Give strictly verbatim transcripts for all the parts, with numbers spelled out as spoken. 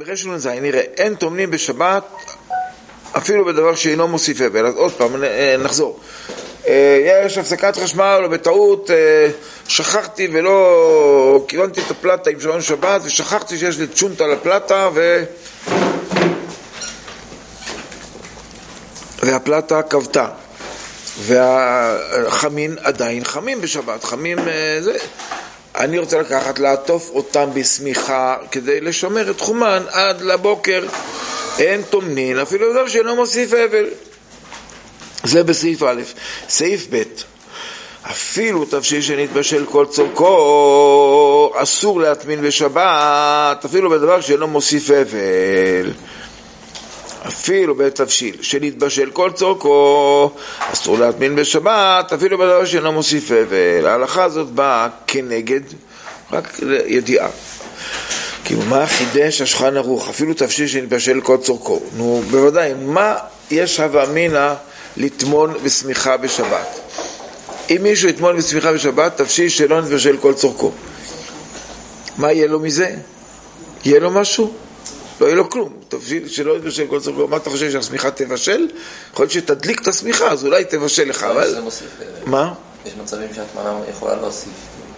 ברשת זין, נראה, אין טומנים בשבת אפילו בדבר שאינו מוסיף אבל. אז עוד פעם, נחזור. יש הפסקת חשמל או בטעות שכחתי ולא כיוונתי את הפלטה עם שעון שבת ושכחתי שיש לי צ'ונט על הפלטה ו... והפלטה כבתה והחמין עדיין חמים בשבת, חמים זה... אני רוצה לקחת, לעטוף אותם בסמיכה כדי לשמר את חומן עד לבוקר. אין טומנין אפילו דבר שאינו מוסיף אבל. זה בסעיף א'. סעיף ב', אפילו תבשיל שנתבשל כל צורכו אסור להטמין בשבת אפילו בדבר שאינו מוסיף אבל. אפילו בתבשיל שנתבשל כל צורכו אסור להטמין בשבת אפילו בדבר שאינו מוסיף אבל. ההלכה הזאת באה כנגד, רק ידיעה. כאילו מה חידש השולחן ערוך? אפילו תבשיל שנתבשל כל צורכו. נו בוודאי, מה יש הווה אמינא לטמון בסמיכה בשבת? אם מישהו יטמון בסמיכה בשבת תבשיל שלא נתבשל כל צורכו, מה יהיה לו מזה? יהיה לו משהו? לא יהיה לו כלום. תבשיל שלא יתבשל כל צורכו, מה אתה חושב שהסמיכה תבשל? יכול להיות שתדליק את הסמיכה, אז אולי תבשל לך, אבל... מה? יש מצבים שהטמנה יכולה להוסיף.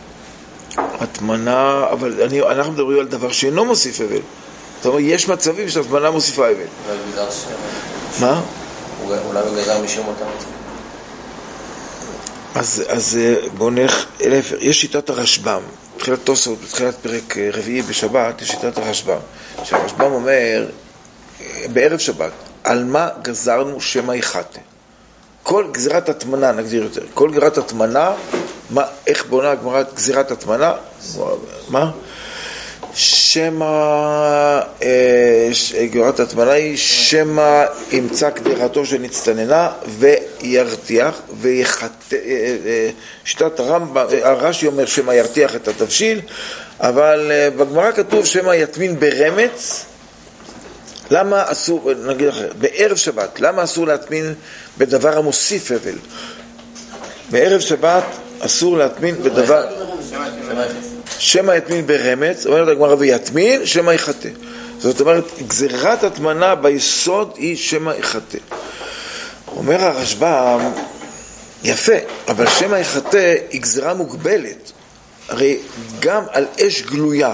הטמנה, אבל אני, אנחנו מדברים על דבר שאינו מוסיף אבל. זאת אומרת, יש מצבים שהטמנה מוסיפה אבל. אולי בגזר שם. מה? אולי בגזר משום אותם. אז, אז בואו נלך להפך. יש שיטת הרשב"ם. בתחילת תוספות, בתחילת פרק רביעי בשבת, יש שיטת הרשב"ם. שהרשב"ם אומר, בערב שבת, על מה גזרנו שמא יחתה? כל גזירת התמנה, נגדיר יותר, כל גזירת התמנה, מה, איך בונה גמרת גזירת התמנה? מה? שמא, אה, גזירת התמנה היא שמא ימצא קדירתו שנצטננה וירתיח ויחת... אה, אה, שיטת הרמב"ם, הרש"י אומר שמא ירתיח את התבשיל, אבל אה, בגמרא כתוב שמא יטמין ברמץ. למה אסור, נגיד אחר, בערב שבת, למה אסור להטמין בדבר המוסיף אבל? בערב שבת אסור להטמין בדבר שמא יטמין ברמץ, אומרת הגמרא ויטמין שמא יחתה. זאת אומרת, גזירת הטמנה ביסוד היא שמא יחתה. אומר הרשב"ם, יפה, אבל שמא יחתה היא גזירה מוגבלת. הרי גם על אש גלויה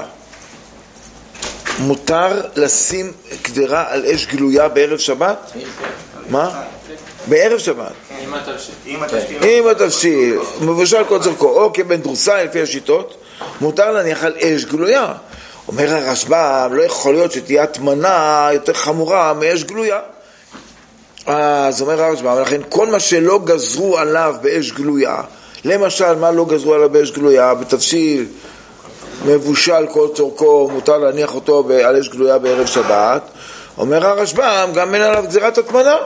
מותר לשים קדרה על אש גלויה בערב שבת? מה? בערב שבת. עם התבשיל, מבושל כל צורכו, או כבן דרוסה לפי השיטות, מותר להניח על אש גלויה. אומר הרשב"ם, לא יכול להיות שתהיה הטמנה יותר חמורה מאש גלויה. אז אומר הרשב"ם, לכן כל מה שלא גזרו עליו באש גלויה, למשל מה לא גזרו עליו באש גלויה, בתבשיל מבושל כל צורכו, מותר להניח אותו על אש גלויה בערב שבת. אומר הרשב"ם, גם אין עליו גזירת הטמנה.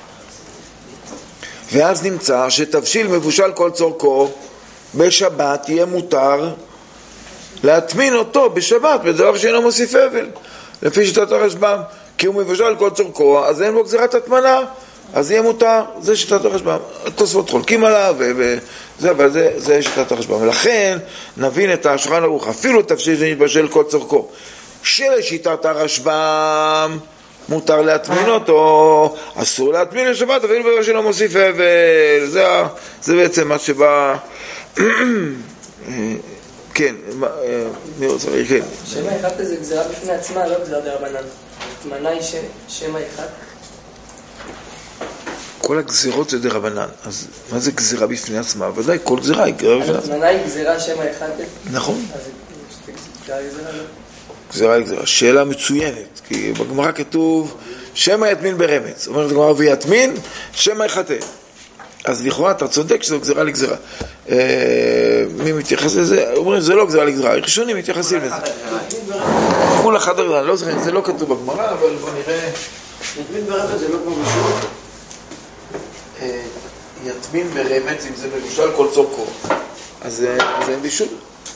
ואז נמצא שתבשיל מבושל כל צורכו בשבת יהיה מותר להטמין אותו בשבת בדבר שאינו מוסיף אבל, לפי שיטת הרשב"ם, כי הוא מבושל כל צורכו, אז אין בו גזירת הטמנה, אז יהיה מותר. זה שיטת הרשב"ם. תוספות חולקים עליו וזה, אבל זה, זה שיטת הרשב"ם. ולכן נבין את השולחן ערוך, אפילו תבשיל שנתבשל כל צורכו שלשיטת הרשב"ם מותר להטמין אותו, אסור להטמין לשבת אפילו בדבר שלא מוסיף אבל. זה, זה בעצם מה שבא. כן, מי רוצה להגיד? כן. שמא יחת זה גזירה בפני עצמה, לא גזירה דרבנן. הטמנה היא שמא יחת. כל הגזירות זה דרבנן, אז מה זה גזירה בפני עצמה? ודאי, כל גזירה היא גזירה בפני עצמה. הטמנה היא גזירה שמא יחת? נכון. אז גזירה גזירה לא? גזירה היא גזירה. שאלה מצוינת, כי בגמרא כתוב שמא יטמין ברמץ. אומרת הגמרא ויטמין, שמא יחתה. אז לכאורה אתה צודק שזו גזירה לגזירה. מי מתייחס לזה? אומרים זה לא גזירה לגזירה, ראשונים מתייחסים לזה. כול אחד הגזירה, לא זוכר, זה לא כתוב בגמרא, אבל בוא נראה. יטמין ברמץ זה לא כמו משהו? יטמין ברמץ, אם זה מבושל כל צורכו, אז אין בישול.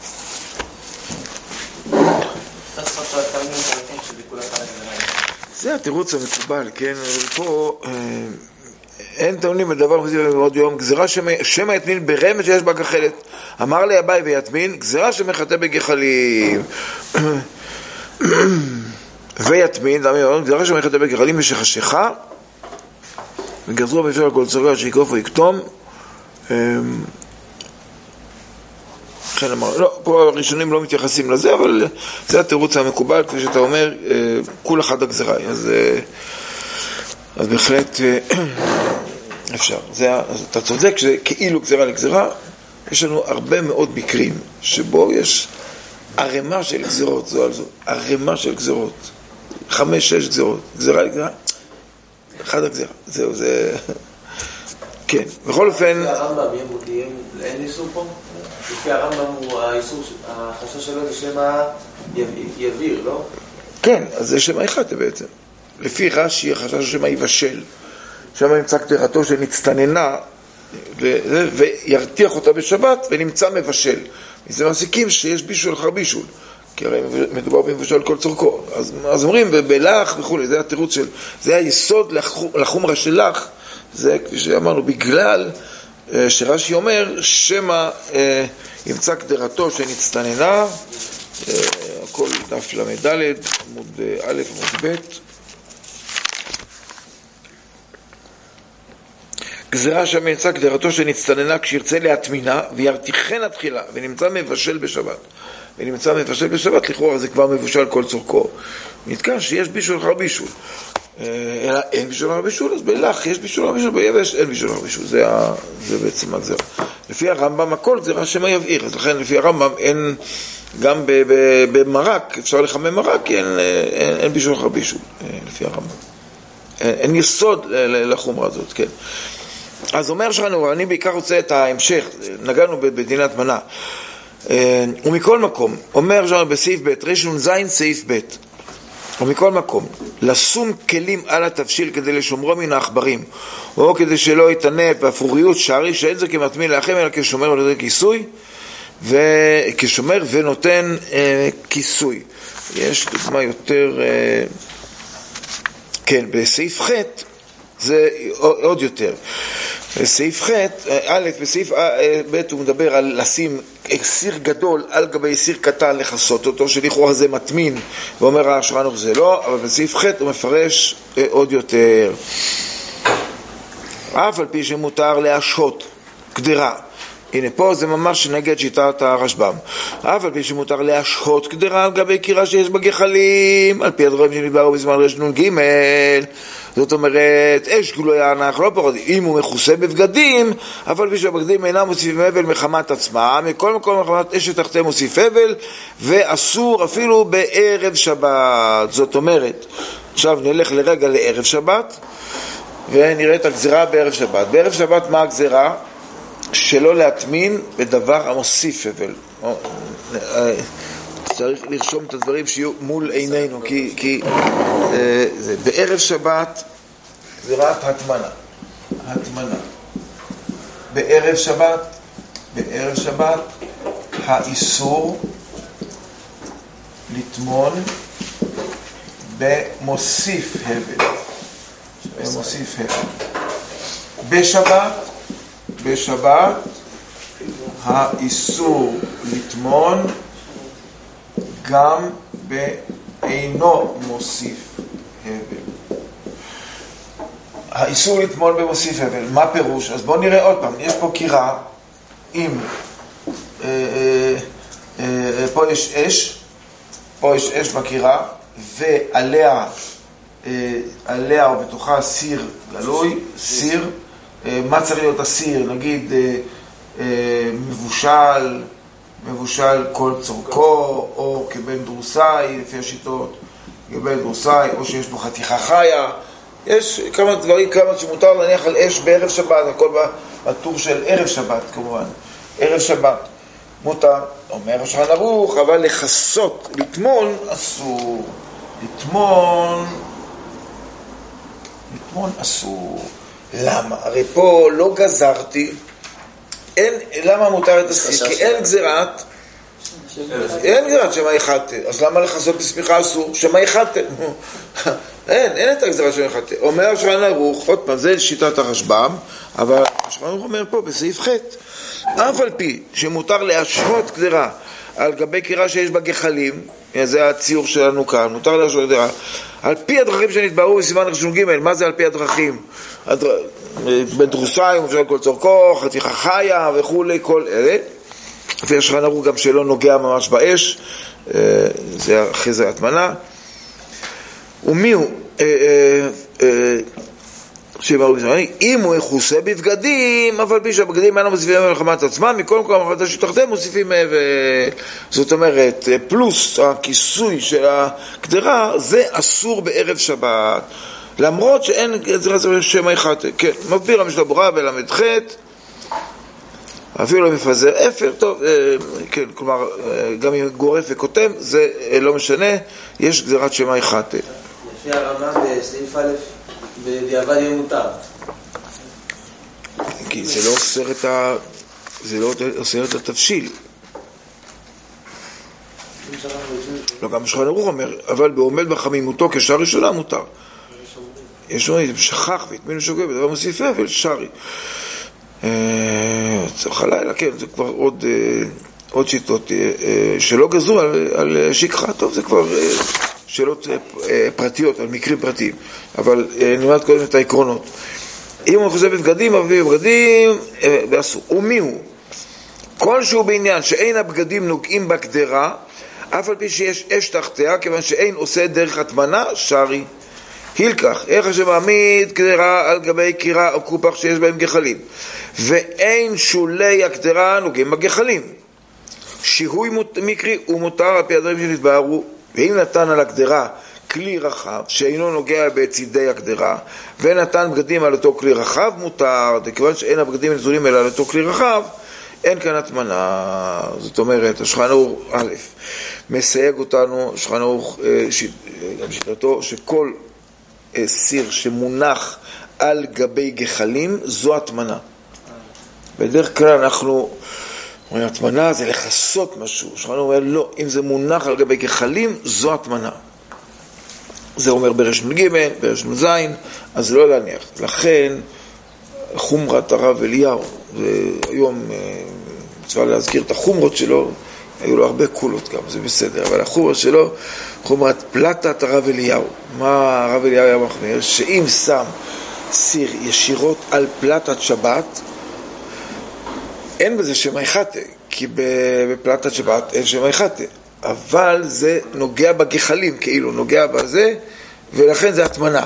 זה התירוץ המקובל, כן? פה אין טעונים בדבר עוד יום, גזירה שמא יטמין ברמץ שיש בה גחלת. אמר לי אביי ויטמין, גזירה שמחטא בגחלים. ויתמין, גזרה שמא יחטא בגרלים ושחשיכה, וגזרו בשביל על כל צורך שיקוף או יקטום. כן, אמר, לא, פה הראשונים לא מתייחסים לזה, אבל זה התירוץ המקובל, כפי שאתה אומר, כול אחד הגזרה. אז, אז בהחלט אפשר. זה, אז אתה צודק שזה כאילו גזרה לגזרה. יש לנו הרבה מאוד מקרים שבו יש ערימה של גזרות, זו על זו, ערימה של גזרות. חמש, שש גזרות. גזרה לגזרה, אחד הגזרה. זהו, זה... כן, בכל אופן... לפי הרמב"ם, אין איסור פה? לפי הרמב"ם הוא האיסור, החשש שלו זה שמה יביר, לא? כן, אז זה שמה יחטא בעצם. לפי רש"י, החשש שמה יבשל. שמה נמצא קדרתו שנצטננה, וירתיח אותה בשבת, ונמצא מבשל. זה מעסיקים שיש בישול אחר בישול. כי הרי מדובר במבשל כל צורכו. אז, אז אומרים, בלח וכו', זה התירוץ של... זה היסוד לחומרה של לח. זה, כפי שאמרנו, בגלל שרש"י אומר, שמה אה, ימצא קדרתו שנצטננה, אה, הכל דף למד ד', עמוד א', עמוד ב'. גזרה שם ימצא קדרתו שנצטננה כשירצה להטמינה, וירתיחנה תחילה, ונמצא מבשל בשבת. ונמצא מבשל בשבת, לכאורה זה כבר מבושל כל צורכו. נתקן שיש בישול אחר בישול. אלא אין בישול אחר בישול, אז בלח יש בישול אחר בישול, ביבש אין בישול אחר בישול. זה, ה... זה בעצם הגזרה. לפי הרמב"ם הכל גזרה שמה יבעיר, אז לכן לפי הרמב"ם אין, גם במרק, אפשר לחמם מרק, כי אין, אין, אין בישול אחר בישול, לפי הרמב"ם. אין, אין יסוד לחומרה הזאת, כן. אז אומר שלנו, אני בעיקר רוצה את ההמשך, נגענו בדינת מנה. ומכל מקום, אומר שלנו בסעיף ב', רשון זין סעיף ב', ומכל מקום, לשום כלים על התבשיל כדי לשומרו מן העכברים, או כדי שלא יתענף באפרוריות שערי, שאין זה כמטמין לאחם, אלא כשומר ונותן כיסוי, וכשומר ונותן אה, כיסוי. יש דוגמה יותר, אה, כן, בסעיף ח' זה עוד יותר. בסעיף ח', א', בסעיף ב' הוא מדבר על לשים סיר גדול על גבי סיר קטן לחסות אותו, שלכאורה זה מטמין, ואומר השולחן זה לא, אבל בסעיף ח' הוא מפרש עוד יותר. אף על פי שמותר להשהות קדרה, הנה פה זה ממש נגד שיטת הרשב"ם. אף על פי שמותר להשהות קדרה על גבי קירה שיש בגחלים, על פי הדברים שנדברו בזמן רשנון ג', זאת אומרת, אש גלוי הענך לא פחות, אם הוא מכוסה בבגדים, אבל בשבגדים אינם מוסיפים הבל מחמת עצמם, מכל מקום מחמת אש שתחתם מוסיף הבל, ואסור אפילו בערב שבת. זאת אומרת, עכשיו נלך לרגע לערב שבת, ונראה את הגזרה בערב שבת. בערב שבת מה הגזרה? שלא להטמין בדבר המוסיף הבל. צריך לרשום את הדברים שיהיו מול עינינו, כי, כי אה, זה, בערב שבת זה רק הטמנה, הטמנה. בערב שבת, בערב שבת האיסור לטמון במוסיף הבל, במוסיף הבל. בשבת, בשבת האיסור לטמון גם באינו מוסיף הבל. האיסור לטמון במוסיף הבל, מה פירוש? אז בואו נראה עוד פעם, יש פה קירה עם, אה, אה, אה, פה יש אש, פה יש אש בקירה, ועליה, אה, עליה או בתוכה סיר גלוי, סיר, אה, מה צריך להיות הסיר? נגיד אה, אה, מבושל, מבושל כל צורכו, או כבן דרוסאי, לפי השיטות, כבן דרוסאי, או שיש בו חתיכה חיה. יש כמה דברים, כמה שמותר להניח על אש בערב שבת, הכל בטור של ערב שבת כמובן. ערב שבת מותר, אומר השולחן ערוך, אבל לחסות, לטמון אסור. לטמון, לטמון אסור. למה? הרי פה לא גזרתי, אין, למה מותר את הסיר? כי אין גזירת, אין גזירת שמה יחטא, אז למה לחסות בסמיכה אסור? שמה יחטא? אין, אין את הגזירה שמה יחטא. אומר השולחן ערוך, עוד פעם, זה שיטת הרשב"ם, אבל השולחן ערוך אומר פה בסעיף ח', אף על פי שמותר להשהות גזירה על גבי קירה שיש בה גחלים, זה הציור שלנו כאן, מותר להשאיר את זה, על פי הדרכים שנתבהרו בסימן ראשון ג', מה זה על פי הדרכים? בדרוסיים, כל צורכו, חתיכה חיה וכולי, כל אלה. ויש חנרו גם שלא נוגע ממש באש, זה אחרי זה התמנה. ומי הוא? אם הוא יכוסה בבגדים, אבל בי שהבגדים אינם מוסיפים מלחמת עצמם, מכל מקום המחלטה שתחתם מוסיפים, זאת אומרת, פלוס הכיסוי של הקדרה, זה אסור בערב שבת, למרות שאין שם אחד, כן, מביר המשנה ברורה בלמד חטא, אפילו מפזר אפר, טוב, כן, כלומר, גם אם גורף וכותם, זה לא משנה, יש גזירת שמאי חטא. לפי הרמה בסעיף א', בדיעבד יהיה מותר. כי זה לא אוסר את ה... זה לא אוסר את התבשיל. לא, גם שולחן ערוך אומר, אבל בעומד בחמימותו כשעה ראשונה מותר. יש אומרים, שכח והטמין ושוגג, ודבר מוסיף אבל שרי. צריך הלילה, כן, זה כבר עוד, עוד שיטות שלא גזרו על, על שכחה, טוב, זה כבר שאלות פרטיות, על מקרים פרטיים, אבל נלמד קודם את העקרונות. אם הוא חוזר בבגדים, אבל בבגדים, ואסור. ומי הוא? כלשהו בעניין שאין הבגדים נוגעים בקדרה, אף על פי שיש אש תחתיה, כיוון שאין עושה דרך התמנה, שרי. הילקח, איך שמעמיד קדרה על גבי קירה או קופח שיש בהם גחלים, ואין שולי הקדרה נוגעים בגחלים. שיהוי מקרי ומותר על פי הדברים שנתבהרו, ואם נתן על הקדרה כלי רחב שאינו נוגע בצידי הקדרה, ונתן בגדים על אותו כלי רחב, מותר, כיוון שאין הבגדים נזולים אלא על אותו כלי רחב, אין כאן התמנה. זאת אומרת, השולחן ערוך א' מסייג אותנו, השולחן ערוך גם שיטתו, שכל סיר שמונח על גבי גחלים זו התמנה. בדרך כלל אנחנו אומרים, התמנה זה לחסות משהו. השולחן ערוך אומר, לא, אם זה מונח על גבי גחלים זו התמנה. זה אומר ברשם ג', ברשם ז', אז לא להניח. לכן חומרת הרב אליהו, והיום מצווה להזכיר את החומרות שלו, היו לו הרבה קולות גם, זה בסדר, אבל החומרה שלו, חומרת פלטת הרב אליהו. מה הרב אליהו היה מחמיר? שאם שם סיר ישירות על פלטת שבת, אין בזה שמאי חטא, כי בפלטת שבת אין שמאי חטא, אבל זה נוגע בגחלים, כאילו נוגע בזה, ולכן זה התמנה.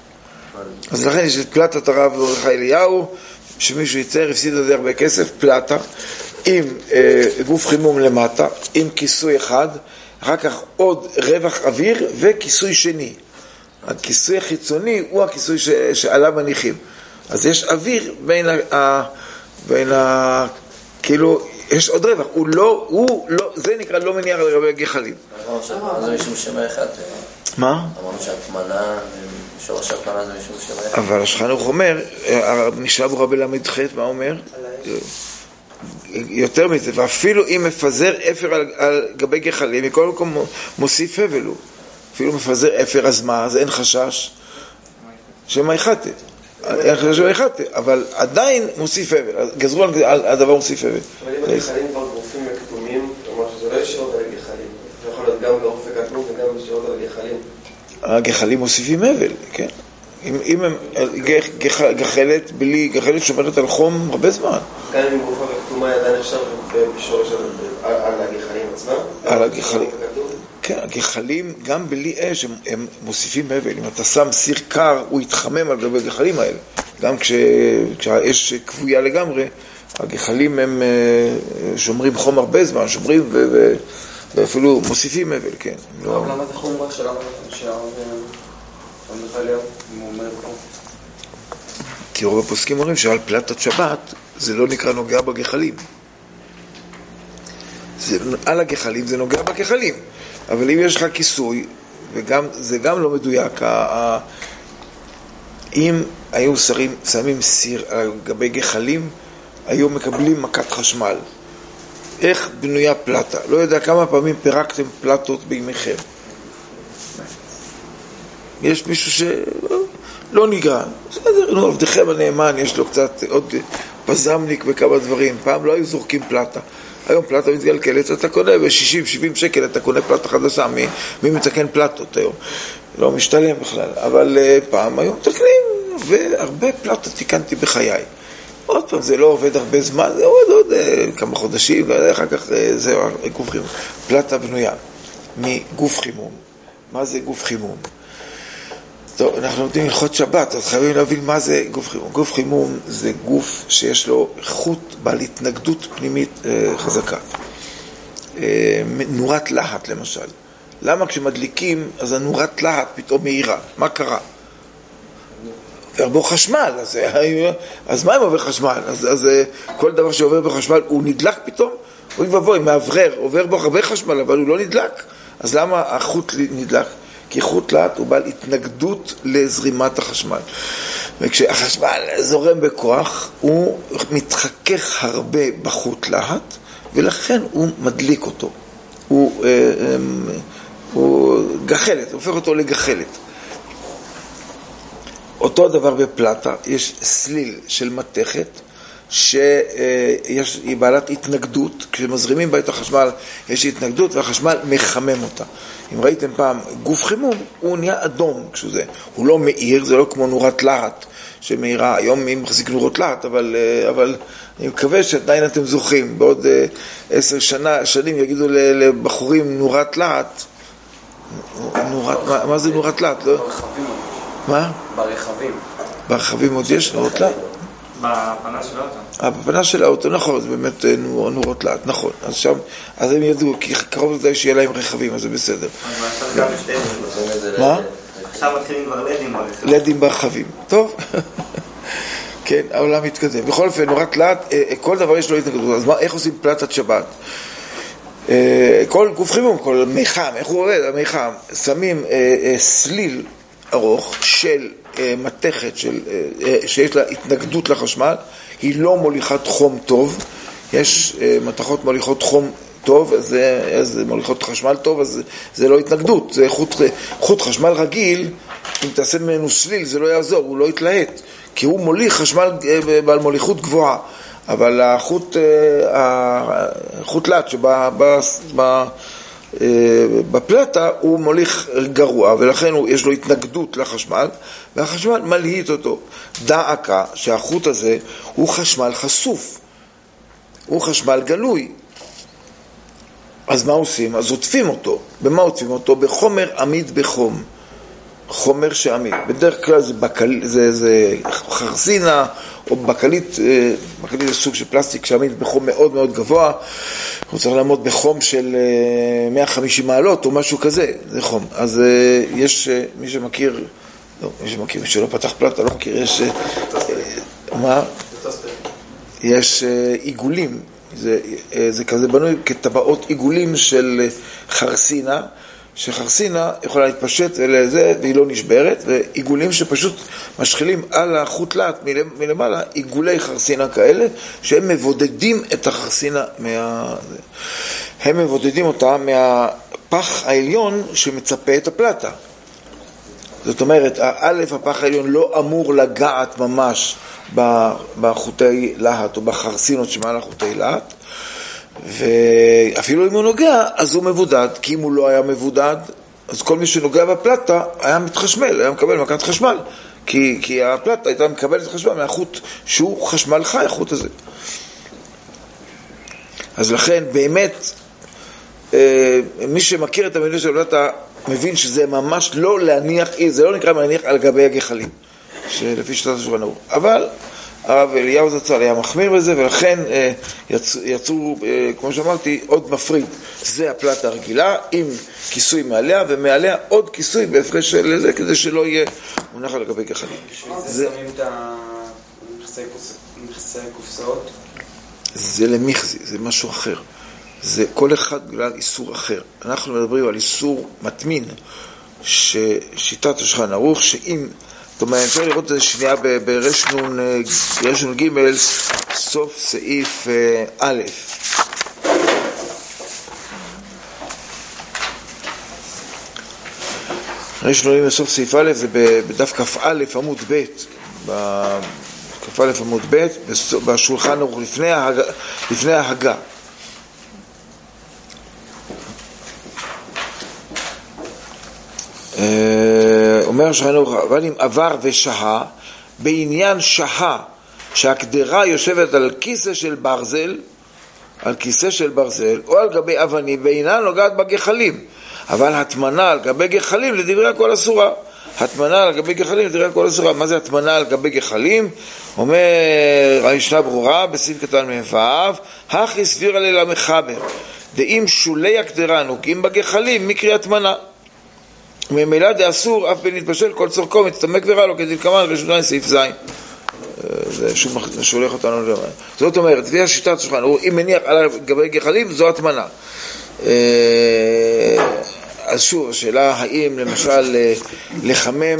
אז לכן יש את פלטת הרב אליהו, שמישהו ייצר, הפסיד את זה הרבה כסף, פלטה, עם אה, גוף חימום למטה, עם כיסוי אחד, אחר כך עוד רווח אוויר וכיסוי שני. הכיסוי החיצוני הוא הכיסוי ש, שעליו מניחים. אז יש אוויר בין ה... בין ה... כאילו, יש עוד רווח. הוא לא, הוא לא, זה נקרא לא מניח על רבי גחלים. אמרנו זה משום שמאי חטא. מה? אמרנו שהתמנה, שורש התמנה זה משום שמאי חטא. אבל השולחן ערוך אומר, המשנה ברורה בלמד ח' מה אומר? יותר מזה, ואפילו אם מפזר אפר על, על גבי גחלים, מכל מקום מוסיף הבל הוא. אפילו מפזר אפר, אז מה? אז אין חשש שמאי חטא. אין חשש שמאי חטא, אבל עדיין מוסיף הבל. גזרו על, על הדבר מוסיף הבל. אבל אם הגחלים כבר גרופים וכתומים, כלומר שזה לא ישירות על הגחלים. זה יכול להיות גם גרוף וכתום וגם ישירות על הגחלים. הגחלים מוסיפים הבל, כן. אם, אם הם, גח, גחלת, בלי, גחלת שומרת על חום הרבה זמן. גם אם גופה וכתומה עדיין עכשיו בשורש על, על הגחלים עצמם? על הגחלים. כן, הגחלים, גם בלי אש, הם, הם מוסיפים הבל. אם אתה שם סיר קר, הוא יתחמם על גבי הגחלים האלה. גם כש, כשהאש כבויה לגמרי, הגחלים הם שומרים חום הרבה זמן, שומרים ו, ו, ואפילו מוסיפים הבל, כן. לא, למה זה חום רק שלנו? כי רוב הפוסקים אומרים שעל פלטת שבת זה לא נקרא נוגע בגחלים. זה, על הגחלים זה נוגע בגחלים. אבל אם יש לך כיסוי, וגם, זה גם לא מדויק, ה, ה, אם היו שרים, שמים סיר על גבי גחלים, היו מקבלים מכת חשמל. איך בנויה פלטה? לא יודע כמה פעמים פירקתם פלטות בימיכם. יש מישהו שלא ניגע, בסדר, נו, עבדכם הנאמן, יש לו קצת עוד פזמניק בכמה דברים, פעם לא היו זורקים פלטה, היום פלטה מתגלגלת, אתה קונה ב-שישים שבעים שקל, אתה קונה פלטה חדשה, מי, מי מתקן פלטות היום? לא משתלם בכלל, אבל uh, פעם היום מתקנים, והרבה פלטות תיקנתי בחיי. עוד פעם, זה לא עובד הרבה זמן, זה עוד עוד uh, כמה חודשים, ואחר כך uh, זהו, גוף חימום. פלטה בנויה מגוף חימום. מה זה גוף חימום? טוב, אנחנו לומדים הלכות שבת, אז חייבים להבין מה זה גוף חימום. גוף חימום זה גוף שיש לו חוט בעל התנגדות פנימית uh, חזקה. Uh, נורת להט למשל. למה כשמדליקים, אז הנורת להט פתאום מהירה? מה קרה? עובר בו חשמל, אז, אז מה אם עובר חשמל? אז, אז כל דבר שעובר בחשמל הוא נדלק פתאום? אוי ובוי, מעברר, עובר בו הרבה חשמל, אבל הוא לא נדלק. אז למה החוט נדלק? כי חוט להט הוא בעל התנגדות לזרימת החשמל. וכשהחשמל זורם בכוח, הוא מתחכך הרבה בחוט להט, ולכן הוא מדליק אותו. הוא, הוא גחלת, הופך אותו לגחלת. אותו דבר בפלטה, יש סליל של מתכת שהיא בעלת התנגדות, כשמזרימים בה את החשמל יש התנגדות והחשמל מחמם אותה. אם ראיתם פעם גוף חימום, הוא נהיה אדום כשזה, הוא לא מאיר, זה לא כמו נורת להט שמאירה, היום מי מחזיק נורות להט, אבל, אבל אני מקווה שעדיין אתם זוכרים, בעוד עשר שנה, שנים יגידו לבחורים נורת להט, נורת, מה, מה זה נורת להט? לא? ברכבים. מה? ברכבים. ברכבים עוד יש נורות להט? בפנה של האוטו. אה, בפנה של האוטו, נכון, זה באמת נור, נורות להט, נכון. אז שם, אז הם ידעו, כי קרוב לדי שיהיה להם רכבים, אז זה בסדר. אז עכשיו גם יש לדים. מה? עכשיו מתחילים כבר לדים ברכבים. לדים ברכבים, טוב. כן, העולם מתקדם. בכל אופן, נורת להט, כל דבר יש לו התנגדות. אז מה, איך עושים פלטת שבת? כל גוף חימום, כל מיחם, איך הוא עובד? המיחם, שמים סליל ארוך של מתכת של, שיש לה התנגדות לחשמל, היא לא מוליכת חום טוב, יש מתכות מוליכות חום טוב, אז זה מוליכות חשמל טוב, אז זה, זה לא התנגדות, זה חוט, חוט חשמל רגיל, אם תעשה ממנו סליל זה לא יעזור, הוא לא יתלהט, כי הוא מוליך חשמל בעל מוליכות גבוהה, אבל החוט, החוט להט שבא בפלטה הוא מוליך גרוע, ולכן יש לו התנגדות לחשמל, והחשמל מלהיט אותו. דעקה שהחוט הזה הוא חשמל חשוף, הוא חשמל גלוי. אז מה עושים? אז עוטפים אותו. במה עוטפים אותו? בחומר עמיד בחום. חומר שעמיד. בדרך כלל זה, בקל, זה, זה חרסינה, או בקלית, בקלית זה סוג של פלסטיק שעמיד בחום מאוד מאוד גבוה, הוא צריך לעמוד בחום של מאה וחמישים מעלות או משהו כזה, זה חום. אז יש מי שמכיר, לא, מי שמכיר, מי שלא פתח פלטה, לא מכיר, יש, מה? יש עיגולים, זה, זה כזה בנוי כטבעות עיגולים של חרסינה, שחרסינה יכולה להתפשט לזה והיא לא נשברת, ועיגולים שפשוט משחילים על החוט להט מלמעלה, עיגולי חרסינה כאלה, שהם מבודדים את החרסינה מה... הם מבודדים אותה מהפח העליון שמצפה את הפלטה. זאת אומרת, א', הפח העליון לא אמור לגעת ממש בחוטי להט או בחרסינות שמעל החוטי להט, ואפילו אם הוא נוגע, אז הוא מבודד, כי אם הוא לא היה מבודד, אז כל מי שנוגע בפלטה היה מתחשמל, היה מקבל מכת חשמל, כי, כי הפלטה הייתה מקבלת חשמל מהחוט שהוא חשמל חי, החוט הזה. אז לכן, באמת, מי שמכיר את המדינה של הפלטה, מבין שזה ממש לא להניח, זה לא נקרא להניח על גבי הגחלים, שלפי שיטת השולחן ערוך. אבל הרב אליהו זצ"ל היה מחמיר בזה, ולכן יצ, יצרו, כמו שאמרתי, עוד מפריד. זה הפלטה הרגילה עם כיסוי מעליה, ומעליה עוד כיסוי בהפרש של זה, כדי שלא יהיה מונח על גבי גחלים. זה שמים את המכסי קופסאות? זה למחזי, זה משהו אחר. זה כל אחד בגלל איסור אחר. אנחנו מדברים על איסור מתמין, ששיטת השולחן ערוך, שאם זאת אומרת, אפשר לראות את זה שנייה ברשנון ג' סוף סעיף א'. רשנון ג' סוף סעיף א', זה בדף כ"א עמוד ב', בכ"א עמוד ב', בשולחן ערוך לפני ההגה. אומר שרנו, אבל אם עבר ושהה, בעניין שהה, שהקדרה יושבת על כיסא של ברזל, על כיסא של ברזל, או על גבי אבנים, ואינה נוגעת בגחלים. אבל התמנה על גבי גחלים לדברי הכל אסורה. התמנה על גבי גחלים לדברי הכל אסורה. מה זה התמנה על גבי גחלים? אומר המשנה ברורה בסעיף קטן מ"ו, הכי סבירה לילה מחבר, דאם שולי הקדרה נוגעים בגחלים מקרי התמנה. ממילא דאסור אף בנתבשל כל צורכו מצטמק ורע לו כדלקמן ראשונה סעיף ז'. זה שוב שולח אותנו למה. זאת אומרת, לפי השיטת השולחן, אם מניח על גבי גחלים, זו התמנה. אז שוב, השאלה האם למשל לחמם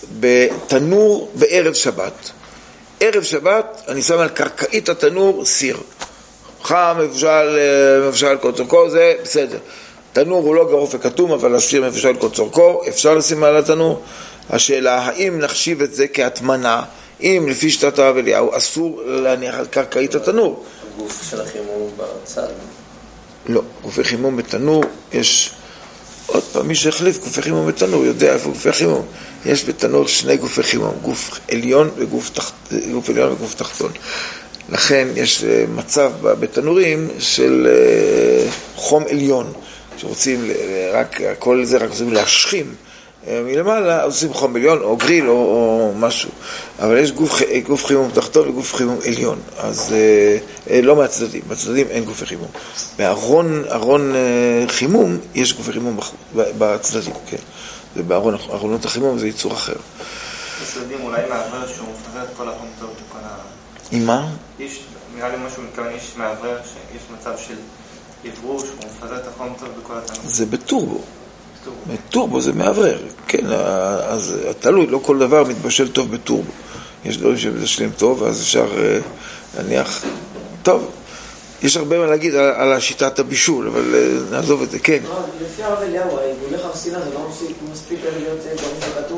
בתנור בערב שבת. ערב שבת אני שם על קרקעית התנור סיר. חם, מבשל, מבשל כל צורכו, זה בסדר. תנור הוא לא גרוף וכתום, אבל הסיר מבשל כל צורכו, אפשר לשים על התנור. השאלה, האם נחשיב את זה כהתמנה, אם לפי שיטת הרב אליהו אסור להניח על קרקעית התנור? הגוף של החימום בצד. לא, גופי חימום בתנור יש, עוד פעם, מי שהחליף גופי חימום בתנור יודע איפה גופי חימום. יש בתנור שני גופי חימום, גוף עליון וגוף תחת, גוף עליון וגוף תחתון. לכן יש מצב בתנורים של חום עליון, שרוצים רק, כל זה רק רוצים להשכים מלמעלה, אז עושים חום עליון או גריל או, או משהו. אבל יש גוף, גוף חימום תחתון וגוף חימום עליון, אז אה, לא מהצדדים, מהצדדים אין גופי חימום. בארון ארון אה, חימום יש גופי חימום בצדדים, כן. ובארון, ארונות החימום זה ייצור אחר. בצדדים אולי מעבר שהוא מפזר את כל החום טוב וכל ה... עם מה? יש, נראה לי משהו מתכוון, יש מעבר שיש מצב של יברור שהוא מפזר את החום טוב בכל התנור. זה בטורבו. טורבו זה מעברר, כן, אז תלוי, לא כל דבר מתבשל טוב בטורבו. יש דברים שמבשלים טוב, אז אפשר להניח, טוב, יש הרבה מה להגיד על, על השיטת הבישול, אבל נעזוב את זה, כן. לפי הרב אליהו, העיגולי חרסינה זה לא מספיק להיות גרוף וכתום?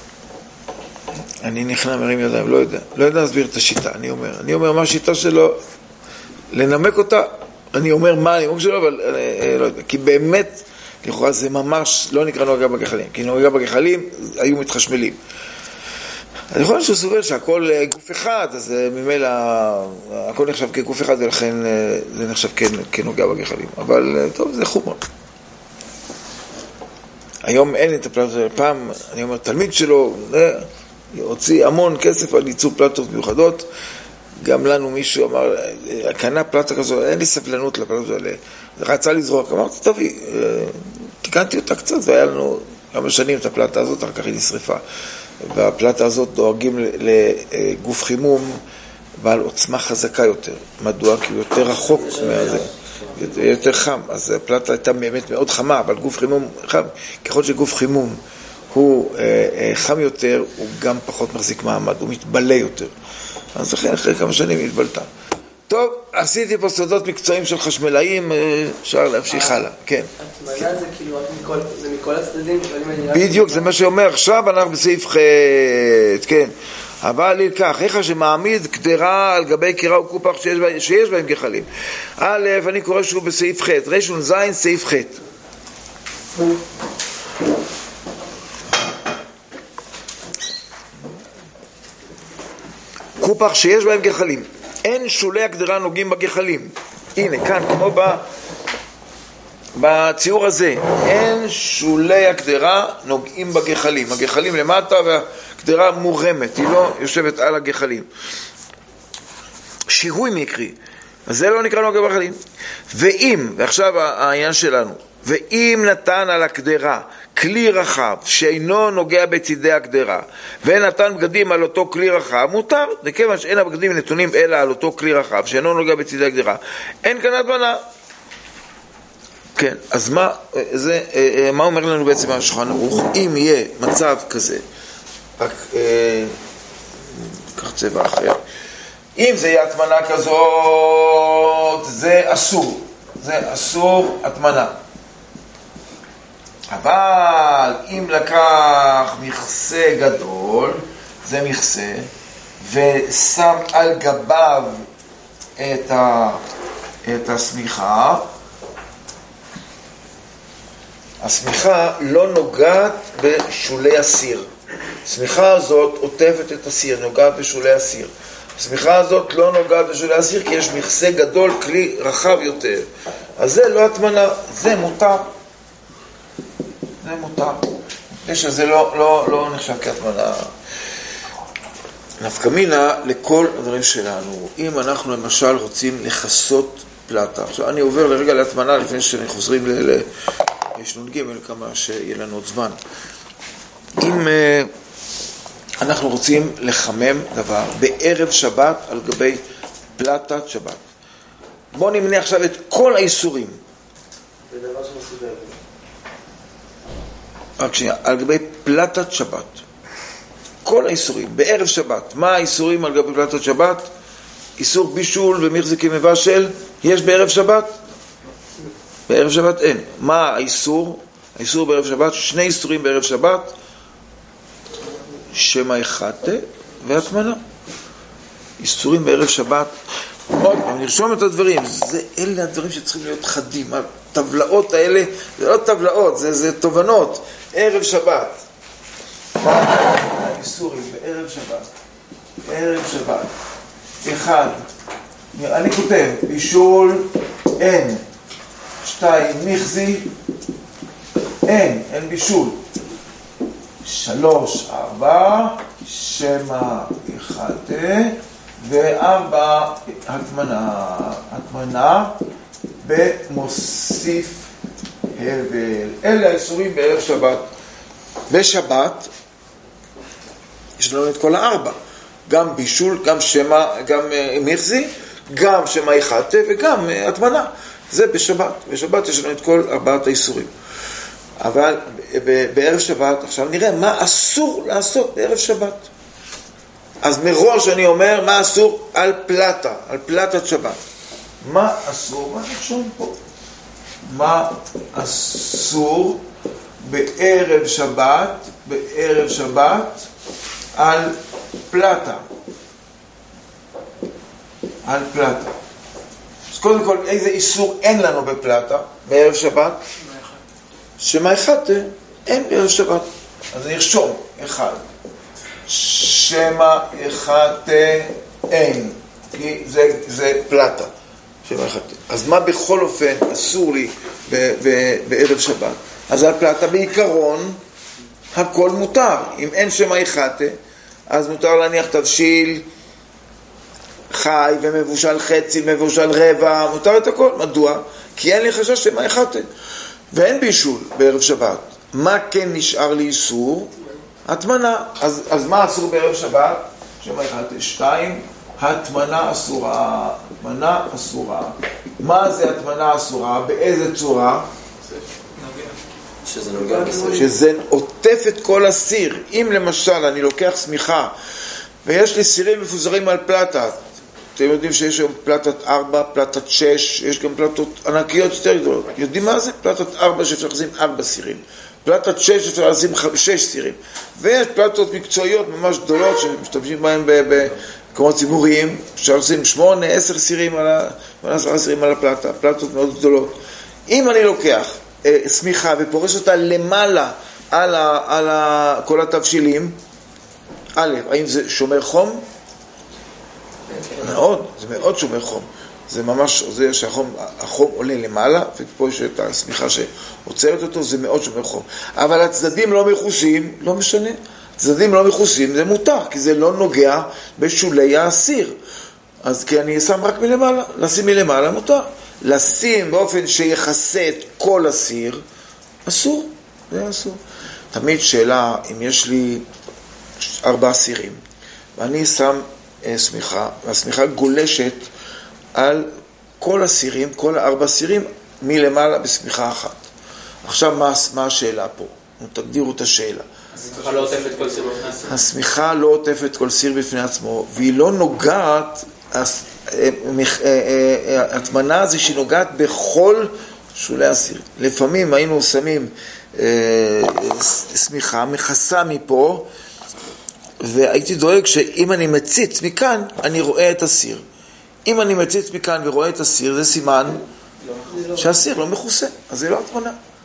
אני נכנע מרים ידיים, לא יודע, לא יודע להסביר את השיטה, אני אומר, אני אומר מה השיטה שלו, לנמק אותה, אני אומר מה הנימוק שלו, אבל לא יודע, כי באמת, לכאורה זה ממש לא נקרא נוגע בגחלים, כי נוגע בגחלים היו מתחשמלים. אני יכול שהוא סובר שהכל גוף אחד, אז ממילא הכל נחשב כגוף אחד, ולכן זה נחשב כנוגע בגחלים. אבל טוב, זה חומר. היום אין את הפלטות, פעם, אני אומר, תלמיד שלו הוציא המון כסף על ייצור פלטות מיוחדות, גם לנו מישהו אמר, קנה פלטה כזו, אין לי סבלנות לפלטות האלה, רצה לזרוק, אמרתי, תביא, תיקנתי אותה קצת, והיה לנו כמה שנים את הפלטה הזאת, אחר כך היא נשרפה. והפלטה הזאת דואגים לגוף חימום בעל עוצמה חזקה יותר. מדוע? כי הוא יותר רחוק מהזה, יותר חם. אז הפלטה הייתה באמת מאוד חמה, אבל גוף חימום חם. ככל שגוף חימום הוא חם יותר, הוא גם פחות מחזיק מעמד, הוא מתבלה יותר. אז לכן אחרי כמה שנים היא התבלתה. טוב, עשיתי פה סודות מקצועיים של חשמלאים, אפשר להמשיך הלאה, כן. התמנה זה כאילו רק מכל הצדדים? בדיוק, זה מה שאומר, עכשיו אנחנו בסעיף ח', כן. אבל לכך, איך שמעמיד קדרה על גבי קירה וקופח שיש בהם גחלים. א', אני קורא שהוא בסעיף ח', רשון זין, סעיף ח'. קופח שיש בהם גחלים. אין שולי הקדרה נוגעים בגחלים. הנה, כאן, כמו ב... בציור הזה, אין שולי הקדרה נוגעים בגחלים. הגחלים למטה והקדרה מורמת, היא לא יושבת על הגחלים. שיהוי מקרי, אז זה לא נקרא נוגע בגחלים. ואם, ועכשיו העניין שלנו, ואם נתן על הקדרה כלי רחב שאינו נוגע בצדי הקדרה, ונתן בגדים על אותו כלי רחב, מותר, וכיוון שאין הבגדים נתונים אלא על אותו כלי רחב שאינו נוגע בצדי הקדרה, אין כאן התמנה. כן, אז מה, זה, מה אומר לנו בעצם השולחן ערוך? אם יהיה מצב כזה, רק קח צבע אחר, אם זה יהיה התמנה כזאת, זה אסור, זה אסור התמנה. אבל אם לקח מכסה גדול, זה מכסה, ושם על גביו את, ה, את הסמיכה, השמיכה לא נוגעת בשולי הסיר. השמיכה הזאת עוטפת את הסיר, נוגעת בשולי הסיר. השמיכה הזאת לא נוגעת בשולי הסיר כי יש מכסה גדול, כלי רחב יותר. אז זה לא התמנה, זה מותר. זה מותר. יש שזה לא, לא, לא נחשב כהתמנה. נפקא מינה לכל הדברים שלנו. אם אנחנו למשל רוצים לחסות פלטה. עכשיו אני עובר לרגע להתמנה לפני שחוזרים לשנ"ג, כמה שיהיה לנו עוד זמן. אם uh, אנחנו רוצים לחמם דבר בערב שבת על גבי פלטת שבת. בואו נמנה עכשיו את כל האיסורים. זה דבר שמסודר. רק שנייה, על גבי פלטת שבת. כל האיסורים, בערב שבת. מה האיסורים על גבי פלטת שבת? איסור בישול ומחזיקים מבשל, יש בערב שבת? בערב שבת אין. מה האיסור? האיסור בערב שבת, שני איסורים בערב שבת, שמא חטא והטמנה. איסורים בערב שבת. עוד פעם, נרשום את הדברים. זה, אלה הדברים שצריכים להיות חדים. הטבלאות האלה, זה לא טבלאות, זה, זה תובנות. ערב שבת. מה האיסורים בערב שבת? בערב שבת. אחד, אני כותב, בישול, אין. שתיים, מחזי, אין, אין בישול. שלוש, ארבע, שמא חטא, וארבע, התמנה. התמנה במוסיף הבל. אלה האיסורים בערב שבת. בשבת, יש לנו את כל הארבע. גם בישול, גם שמא, גם מחזי, גם שמא חטא וגם התמנה. זה בשבת. בשבת יש לנו את כל ארבעת האיסורים. אבל בערב שבת, עכשיו נראה מה אסור לעשות בערב שבת. אז מראש אני אומר מה אסור על פלטה, על פלטת שבת. מה אסור? מה נרשום פה? מה אסור בערב שבת, בערב שבת על פלטה. על פלטה. אז קודם כל, איזה איסור אין לנו בפלטה בערב שבת? שמא חטא, אין בערב שבת. אז נרשום, אחד. שמא חטא, אין. כי זה, זה פלטה. שמא חטא. אז מה בכל אופן אסור לי ב- ב- בערב שבת? אז על פלטה בעיקרון, הכל מותר. אם אין שמא חטא, אז מותר להניח תבשיל חי ומבושל חצי, מבושל רבע, מותר את הכל. מדוע? כי אין לי חשש שמא חטא. ואין בישול בערב שבת. מה כן נשאר לי איסור? התמנה. אז, אז מה אסור בערב שבת? שמא חטא. שתיים, התמנה אסורה. התמנה אסורה. מה זה התמנה אסורה? באיזה צורה? שזה נוגע בסיר. שזה עוטף את כל הסיר. אם למשל אני לוקח סמיכה ויש לי סירים מפוזרים על פלטה, אתם יודעים שיש היום פלטת ארבע, פלטת שש, יש גם פלטות ענקיות יותר גדולות. יודעים מה זה? פלטת ארבע שאפשר לשים ארבע סירים. פלטת שש אפשר לשים שש סירים. ויש פלטות מקצועיות ממש גדולות שמשתמשים בהן במקומות ציבוריים. אפשר לשים שמונה, עשר סירים על ה... עשרה סירים על הפלטה. פלטות מאוד גדולות. אם אני לוקח אה, סמיכה ופורס אותה למעלה על, ה... על ה... כל התבשילים, א', האם זה שומר חום? מאוד, זה מאוד שומר חום. זה ממש, זה שהחום, החום עולה למעלה, ופה יש את הסמיכה שעוצרת אותו, זה מאוד שומר חום. אבל הצדדים לא מכוסים, לא משנה. הצדדים לא מכוסים, זה מותר, כי זה לא נוגע בשולי הסיר. אז כי אני שם רק מלמעלה, לשים מלמעלה מותר. לשים באופן שיחסה את כל הסיר, אסור, זה אסור. תמיד שאלה, אם יש לי ארבעה סירים, ואני שם סמיכה, והסמיכה גולשת על כל הסירים, כל הארבע סירים, מלמעלה בסמיכה אחת. עכשיו, מה, מה השאלה פה? תגדירו את השאלה. הסמיכה לא עוטפת כל סיר בפני עצמו. הסמיכה לא עוטפת כל סיר בפני עצמו, והיא לא נוגעת, התמנה זה שהיא נוגעת בכל שולי הסיר. לפעמים היינו שמים סמיכה, מכסה מפה, והייתי דואג שאם אני מציץ מכאן, אני רואה את הסיר. אם אני מציץ מכאן ורואה את הסיר, זה סימן שהסיר לא מכוסה, אז זה לא התמנה.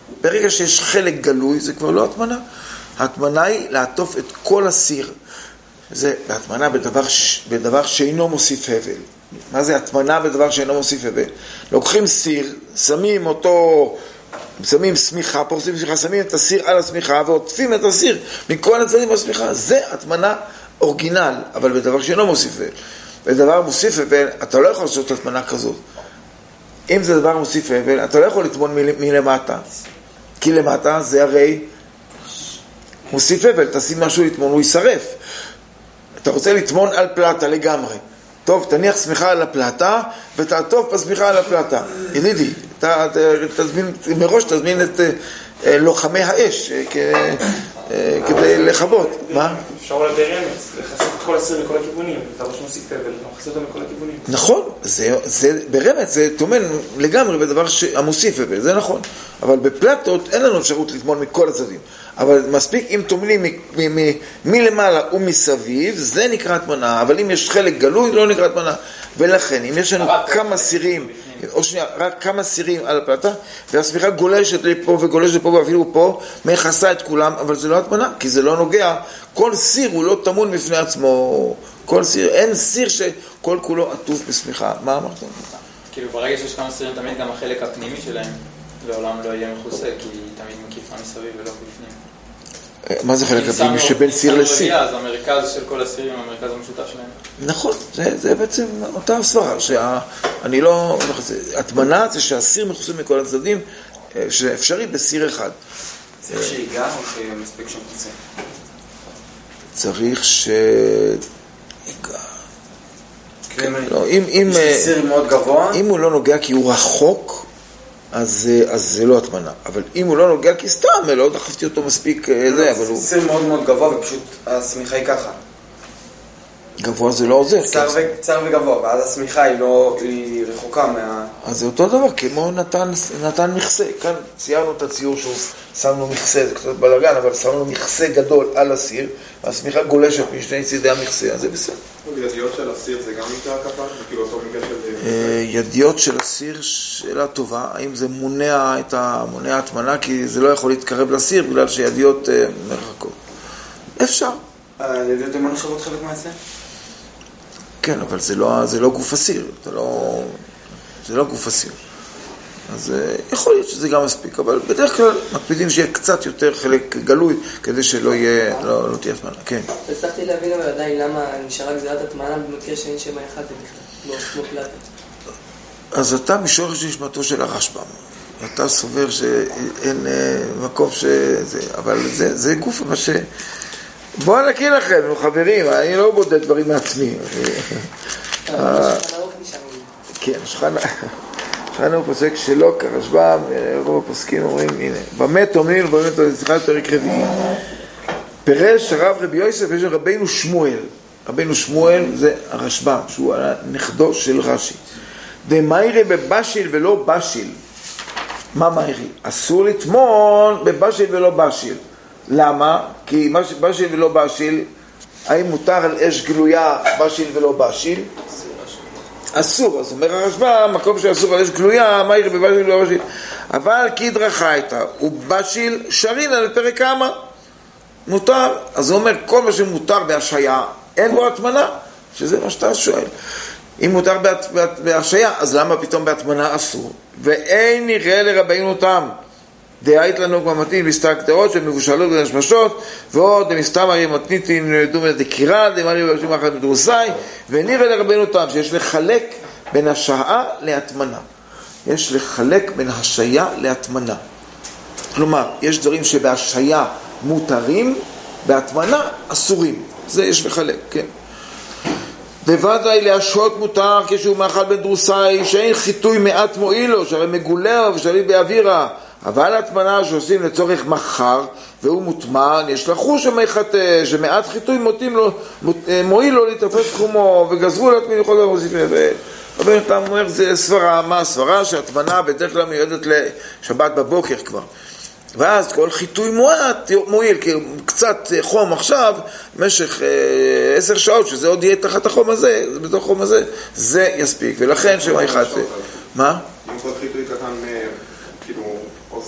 ברגע שיש חלק גלוי, זה כבר לא הטמנה. ההטמנה היא לעטוף את כל הסיר. זה הטמנה בדבר, בדבר שאינו מוסיף הבל. מה זה הטמנה בדבר שאינו מוסיף הבל? לוקחים סיר, שמים אותו, שמים סמיכה, פורסים סמיכה, שמים את הסיר על הסמיכה ועוטפים את הסיר מכל הצדדים בסמיכה. זה הטמנה אורגינל, אבל בדבר שאינו מוסיף הבל. בדבר מוסיף הבל, אתה לא יכול לעשות הטמנה כזאת. אם זה דבר מוסיף הבל, אתה לא יכול לטמון מלמטה. כי למטה זה הרי מוסיף הבל, תשים משהו לטמון, הוא ישרף. אתה רוצה לטמון על פלטה לגמרי. טוב, תניח סמיכה על הפלטה, ותעטוף בסמיכה על הפלטה. ידידי, אתה, תזמין, מראש תזמין את אה, לוחמי האש אה, כ, אה, כדי לחבות. מה? אפשר אולי ברמז, לחסות את כל הסיר מכל הכיוונים. אתה ראש מוסיף הבל, לחסות אותו מכל הכיוונים. נכון, זה, זה, ברמז זה תומן לגמרי בדבר המוסיף הבל, זה נכון. אבל בפלטות אין לנו אפשרות לטמון מכל הצדדים. אבל מספיק אם תומנים מלמעלה ומסביב, זה נקרא הטמנה. אבל אם יש חלק גלוי, לא נקרא הטמנה. ולכן, אם יש לנו כמה סירים, או שנייה, רק כמה סירים על הפלטה, והסמיכה גולשת לפה וגולשת לפה, ואפילו פה, מכסה את כולם, אבל זה לא הטמנה, כי זה לא נוגע. כל סיר הוא לא טמון בפני עצמו. כל סיר, אין סיר שכל כולו עטוף בסמיכה. מה אמרת? כאילו, ברגע שיש כמה סירים, תמיד גם החלק הפנימי שלהם לעולם לא יהיה מכוסה, כי תמיד מקיפה מסביב ולא בפנים. מה זה חלק הפנימי שבין סיר לסיר? אז המרכז של כל הסירים, המרכז המשותף שלהם. נכון, זה, זה בעצם אותה הסברה, שאני לא... הטמנה זה שהסיר מכוסה מכל הצדדים, שאפשרי בסיר אחד. צריך שיגע או שמספיק שמכוסה? צריך שיגע. לא, אם, אם, סיר מאוד גבוה? אם הוא לא נוגע כי הוא רחוק, אז, אז זה לא הטמנה. אבל אם הוא לא נוגע כי סתם, לא דחפתי אותו מספיק, זה, אבל הוא... סיר מאוד מאוד גבוה ופשוט הסמיכה היא ככה. גבוה זה לא עוזר. צר, ו... צר וגבוה, ואז הסמיכה היא לא... היא רחוקה מה... אז זה אותו דבר, כמו נתן, נתן מכסה. כאן ציירנו את הציור שהוא שמנו מכסה, זה קצת בלגן, אבל שמנו מכסה גדול על הסיר, והסמיכה גולשת משני צידי המכסה, אז זה בסדר. ידיות של הסיר זה גם נקרא כפן? כאילו אותו מקרה של... ידיות של הסיר, שאלה טובה, האם זה מונע את המונע הטמנה, כי זה לא יכול להתקרב לסיר, בגלל שידיות מרחקות. אפשר. הידיות הן לא נחשבות חלק מהסיר? כן, אבל זה לא, זה לא גוף הסיר, זה לא, זה לא גוף הסיר. אז יכול להיות שזה גם מספיק, אבל בדרך כלל מקפידים שיהיה קצת יותר חלק גלוי, כדי שלא יהיה, לא, לא תהיה הטמנה, כן. הצלחתי להבין אבל עדיין למה נשארה גזירת הטמנה במקרה שאין שמה אחד בכלל, כמו פלטה. אז אתה משורש נשמתו של הרשב"ם. אתה סובר שאין מקום שזה, אבל זה, זה גוף מה ש... בואו נקריא לכם, חברים, אני לא בודד דברים מעצמי. כן, שחנה הוא פוסק שלא כרשב"ם, רוב הפוסקים אומרים, הנה, באמת אומרים, באמת צריכה פרק רביעי. פירש הרב רבי יוסף, יש רבינו שמואל. רבינו שמואל זה הרשב"ם, שהוא הנכדו של רש"י. דמיירי בבשיל ולא בשיל. מה מיירי? אסור לטמון בבשיל ולא בשיל. למה? כי בשיל ולא בשיל, האם מותר על אש גלויה בשיל ולא בשיל? אסור. אז אומר הרשב"ם, מקום שאסור על אש גלויה, מה יראה בבשיל ולא בשיל? אבל כי דרכה הייתה, ובשיל שרינה לפרק כמה. מותר. אז הוא אומר, כל מה שמותר בהשעיה, אין בו הטמנה, שזה מה שאתה שואל. אם מותר בהשעיה, אז למה פתאום בהטמנה אסור? ואין נראה לרבינו תם. דהית לנו כמו מתאים מסתר קטרות שמבושלות ונשמשות ועוד מסתם הרי מתניתין דומה דקירה דמרי בראשים אחת מדרוסי ונראה לרבנו תם שיש לחלק בין השעה להטמנה. יש לחלק בין השעיה להטמנה. כלומר, יש דברים שבהשעיה מותרים, בהטמנה אסורים. זה יש לחלק, כן. בוודאי להשעות מותר כשהוא מאכל בן דרוסי שאין חיטוי מעט מועיל לו, שהרי מגולה ושליט באווירה, אבל הטמנה שעושים לצורך מחר והוא מוטמן, יש לחוש שמחטא, שמעט חיטוי מותים לו, מועיל לו להתאפס תחומו וגזרו לעצמי לכל דבר מוסיפים. אבל אתה אומר, זה סברה, מה הסברה? שהטמנה בדרך כלל מיועדת לשבת בבוקר כבר. ואז כל חיטוי מועט מועיל, כי קצת חום עכשיו, במשך עשר שעות, שזה עוד יהיה תחת החום הזה, בתוך החום הזה, זה יספיק. ולכן שמה יחטא. מה? אם כל חיטוי קטן, כאילו, עוזר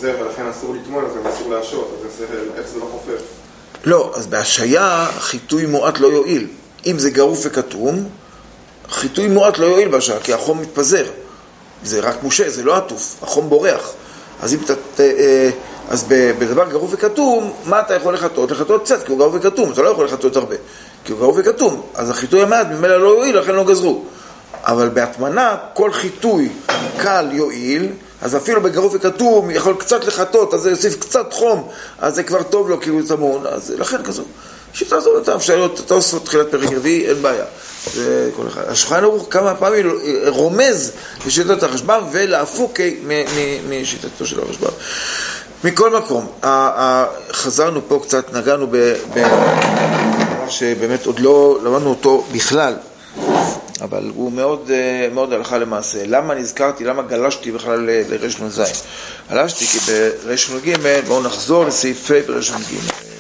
חוזר ולכן אסור לטמון, אז גם אסור להשעות, אז איך זה לא חופף? לא, אז בהשעיה חיטוי מועט לא יועיל. אם זה גרוף וכתום, חיטוי מועט לא יועיל בהשעיה, כי החום מתפזר. זה רק מושה, זה לא עטוף, החום בורח. אז אם אתה... אז בדבר גרוף וכתום, מה אתה יכול לחטות? לחטות קצת, כי הוא גרוף וכתום, אתה לא יכול לחטות הרבה. כי הוא גרוף וכתום, אז החיטוי המעט ממילא לא יועיל, לכן לא גזרו. אבל בהטמנה, כל חיטוי קל יועיל, אז אפילו בגרוף וכתום יכול קצת לחטות, אז זה יוסיף קצת חום, אז זה כבר טוב לו כי הוא טמון, אז לכן כזו. שיטה זו אותה, אפשר להיות, אתה עושה תחילת פרק רביעי, אין בעיה. זה כל אחד. השולחן ערוך כמה פעמים רומז לשיטת הרשב"ם ולהפוך משיטתו של הרשב"ם. מכל מקום, חזרנו פה קצת, נגענו בדבר שבאמת עוד לא למדנו אותו בכלל, אבל הוא מאוד, מאוד הלכה למעשה. למה נזכרתי, למה גלשתי בכלל לרש נ"ז? גלשתי כי ברש נ"ג, בואו נחזור לסעיפי ברש נ"ג.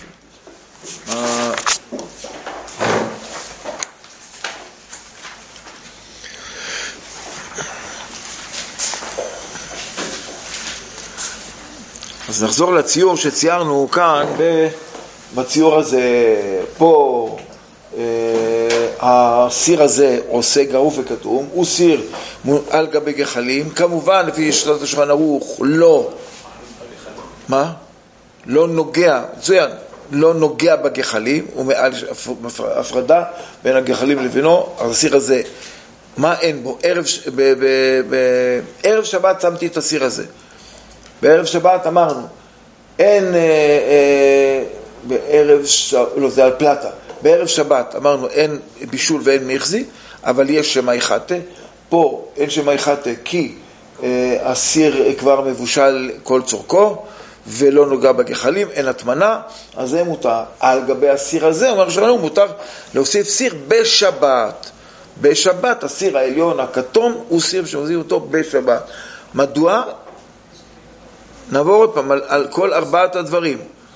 אז נחזור לציור שציירנו כאן, בציור הזה, פה, אה, הסיר הזה עושה גרוף וכתום, הוא סיר על גבי גחלים, כמובן לפי שיטת השולחן ערוך, לא, מה? לא נוגע, מצוין, לא נוגע בגחלים, הוא מעל הפרדה בין הגחלים לבינו, אז הסיר הזה, מה אין בו? ערב, ב, ב, ב, ערב שבת שמתי את הסיר הזה. בערב שבת אמרנו, אין, אה, אה, בערב, ש... לא, זה על פלטה, בערב שבת אמרנו, אין בישול ואין מחזי, אבל יש שמאי חטא, פה אין שמאי חטא כי אה, הסיר כבר מבושל כל צורכו, ולא נוגע בגחלים, אין התמנה, אז זה מותר. על גבי הסיר הזה, אומר שלנו, מותר להוסיף סיר בשבת. בשבת, הסיר העליון, הכתום, הוא סיר שמוסיף אותו בשבת. מדוע? נעבור עוד פעם על, על כל ארבעת הדברים.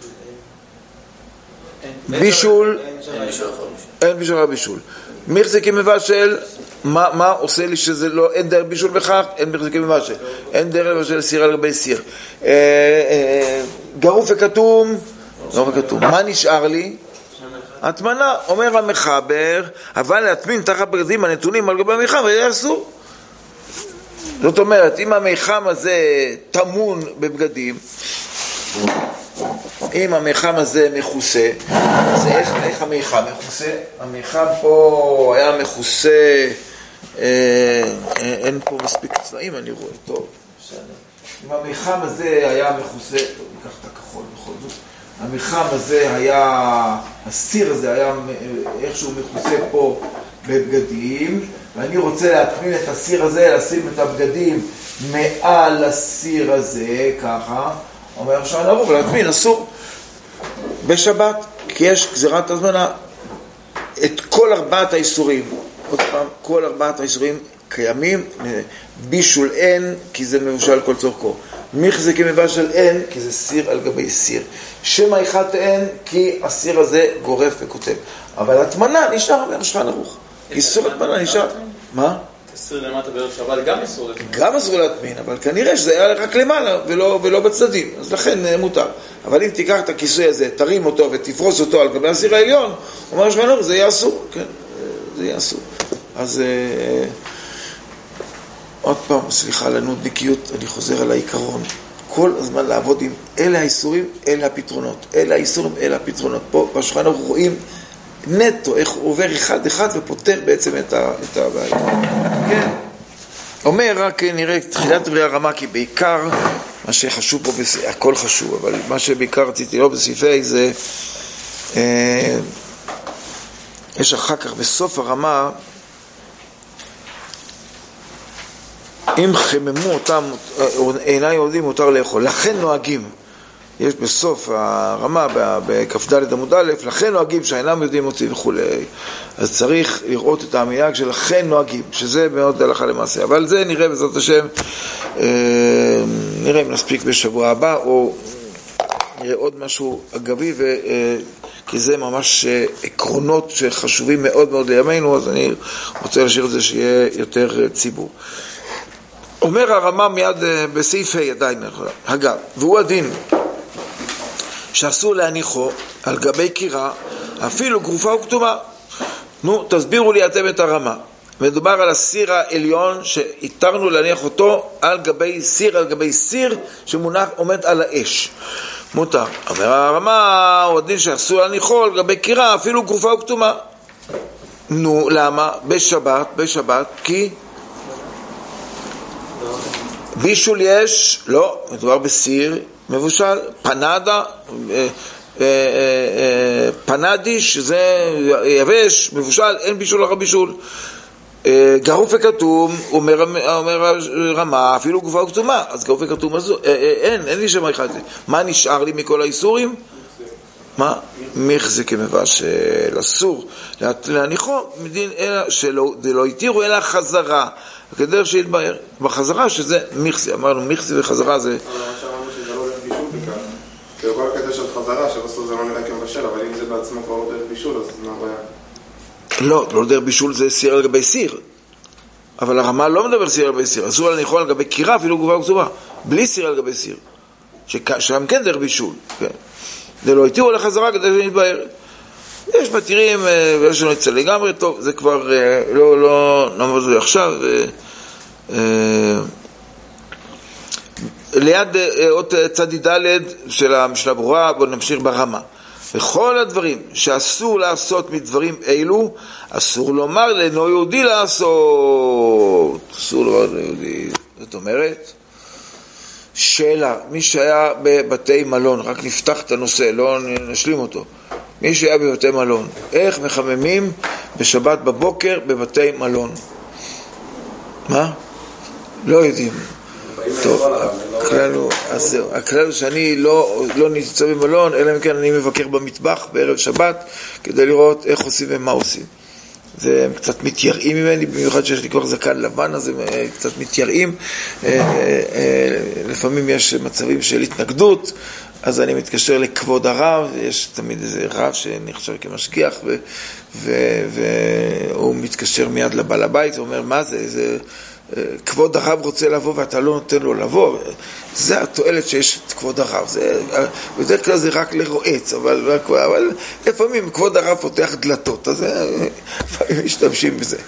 בישול, אין בישול על בישול. מחזיק עם מבשל, מה, מה עושה לי שזה לא, אין דרך בישול בכך, אין מחזיק עם מבשל. אין דרך לבשל סיר על גבי סיר. אה, אה, גרוף וכתום, גרוף וכתום. מה נשאר לי? התמנה, אומר המחבר, אבל להטמין תחת בגדים הנתונים על גבי המחם, זה אסור. זאת אומרת, אם המיחם הזה תמון בבגדים, אם המיחם הזה מכוסה, אז איך, איך המיחם מכוסה? המיחם פה היה מכוסה, אה, אין פה מספיק צבעים, אני רואה, טוב, בסדר. אם המיחם הזה היה מכוסה, טוב, ניקח את הכחול בכל זאת, המיחם הזה היה, הסיר הזה היה איכשהו מכוסה פה בבגדים, ואני רוצה להטמין את הסיר הזה, לשים את הבגדים מעל הסיר הזה, ככה, אומר עכשיו נרוב, להטמין, אסור. בשבת, כי יש גזירת הזמנה, את כל ארבעת האיסורים, עוד פעם, כל ארבעת האיסורים קיימים, בישול אין, כי זה מבושל כל צורכו. מחזיק עם מבשל אין, כי זה סיר על גבי סיר. שמאי חטא אין, כי הסיר הזה גורף וכותב. אבל התמנה נשאר, אומר שולחן ערוך. איסור התמנה נשאר. מה? תסיר למטה בערב שבת, גם איסור להטמין. גם אסור להטמין, אבל כנראה שזה היה רק למעלה ולא, ולא בצדדים, אז לכן מותר. אבל אם תיקח את הכיסוי הזה, תרים אותו ותפרוס אותו על גבי הסיר העליון, אומר שולחן ערוך, זה יהיה אסור, כן, זה יהיה אסור. אז אה, עוד פעם, סליחה, לנודניקיות, אני חוזר על העיקרון. כל הזמן לעבוד עם אלה האיסורים, אלה הפתרונות. אלה האיסורים, אלה הפתרונות. פה בשולחן ערוך רואים נטו, איך הוא עובר אחד אחד ופותר בעצם את, ה, את הבעיה. כן. אומר רק נראה תחילת דברי הרמה, כי בעיקר מה שחשוב פה, בס... הכל חשוב, אבל מה שבעיקר רציתי לא בסעיפי זה, אה, יש אחר כך בסוף הרמה, אם חממו אותם, אינם יהודים מותר לאכול, לכן נוהגים. יש בסוף הרמה, בכ"ד עמוד א', לכן נוהגים שאינם יודעים מוציא וכו'. אז צריך לראות את המייג של לכן נוהגים, שזה מאוד הלכה למעשה. אבל זה נראה בעזרת השם, נראה אם נספיק בשבוע הבא, או נראה עוד משהו אגבי, כי זה ממש עקרונות שחשובים מאוד מאוד לימינו, אז אני רוצה להשאיר את זה שיהיה יותר ציבור. אומר הרמה מיד בסעיף ה' עדיין, אגב, והוא הדין שאסור להניחו על גבי קירה, אפילו גרופה וכתומה. נו, תסבירו לי אתם את הרמה. מדובר על הסיר העליון שהתרנו להניח אותו על גבי סיר, על גבי סיר שמונח עומד על האש. מותר. אומר הרמה, הוא הדין שאסור להניחו על גבי קירה, אפילו גרופה וכתומה. נו, למה? בשבת, בשבת, כי בישול יש, לא, מדובר בסיר מבושל, פנדה, פנדיש, זה יבש, מבושל, אין בישול אחר בישול. גרוף וכתום, אומר, אומר רמה, אפילו גופה וכתומה, אז גרוף וכתום, אז אין, אין לי שם אחד. מה נשאר לי מכל האיסורים? מה? מחזה כמבשל, אסור להניחו, מדין אלא שלא לא יתירו אלא חזרה, כדרך שיתבהר בחזרה שזה מחזה, אמרנו מחזה וחזרה זה... אבל מה שאמרנו שזה לא דרך בישול בכך, כאילו כל הקטע של חזרה, שבסוף זה לא נראה כמבשל, אבל אם זה בעצמו כבר לא דרך בישול, אז מה הבעיה? לא, לא דרך בישול זה סיר על גבי סיר, אבל הרמה לא מדבר סיר על גבי סיר, אסור להניחו על גבי קירה אפילו גופה וכתומה, בלי סיר על גבי סיר, שם כן דרך בישול, כן. זה לא יתירו לחזרה כדי שנתבהר. יש מתירים, ויש לנו אצל לגמרי, טוב, זה כבר לא, לא, נעמוד זה עכשיו. ליד עוד צדי ד' של המשנה ברורה, בואו נמשיך ברמה. וכל הדברים שאסור לעשות מדברים אלו, אסור לומר לאינו יהודי לעשות. אסור לומר לאינו יהודי. זאת אומרת, שאלה, מי שהיה בבתי מלון, רק נפתח את הנושא, לא נשלים אותו. מי שהיה בבתי מלון, איך מחממים בשבת בבוקר בבתי מלון? מה? לא יודעים. טוב, הכלל הוא, אז זהו, הכלל הוא שאני לא, לא נמצא במלון, אלא אם כן אני מבקר במטבח בערב שבת, כדי לראות איך עושים ומה עושים. זה הם קצת מתייראים ממני, במיוחד שיש לי כבר זקן לבן, אז הם קצת מתייראים. לפעמים יש מצבים של התנגדות, אז אני מתקשר לכבוד הרב, יש תמיד איזה רב שנחשב כמשגיח, והוא מתקשר מיד לבעל הבית, הוא אומר, מה זה? זה כבוד הרב רוצה לבוא ואתה לא נותן לו לבוא. זה התועלת שיש את כבוד הרב. זה, בדרך כלל זה רק לרועץ, אבל, אבל לפעמים כבוד הרב פותח דלתות, אז לפעמים משתמשים בזה.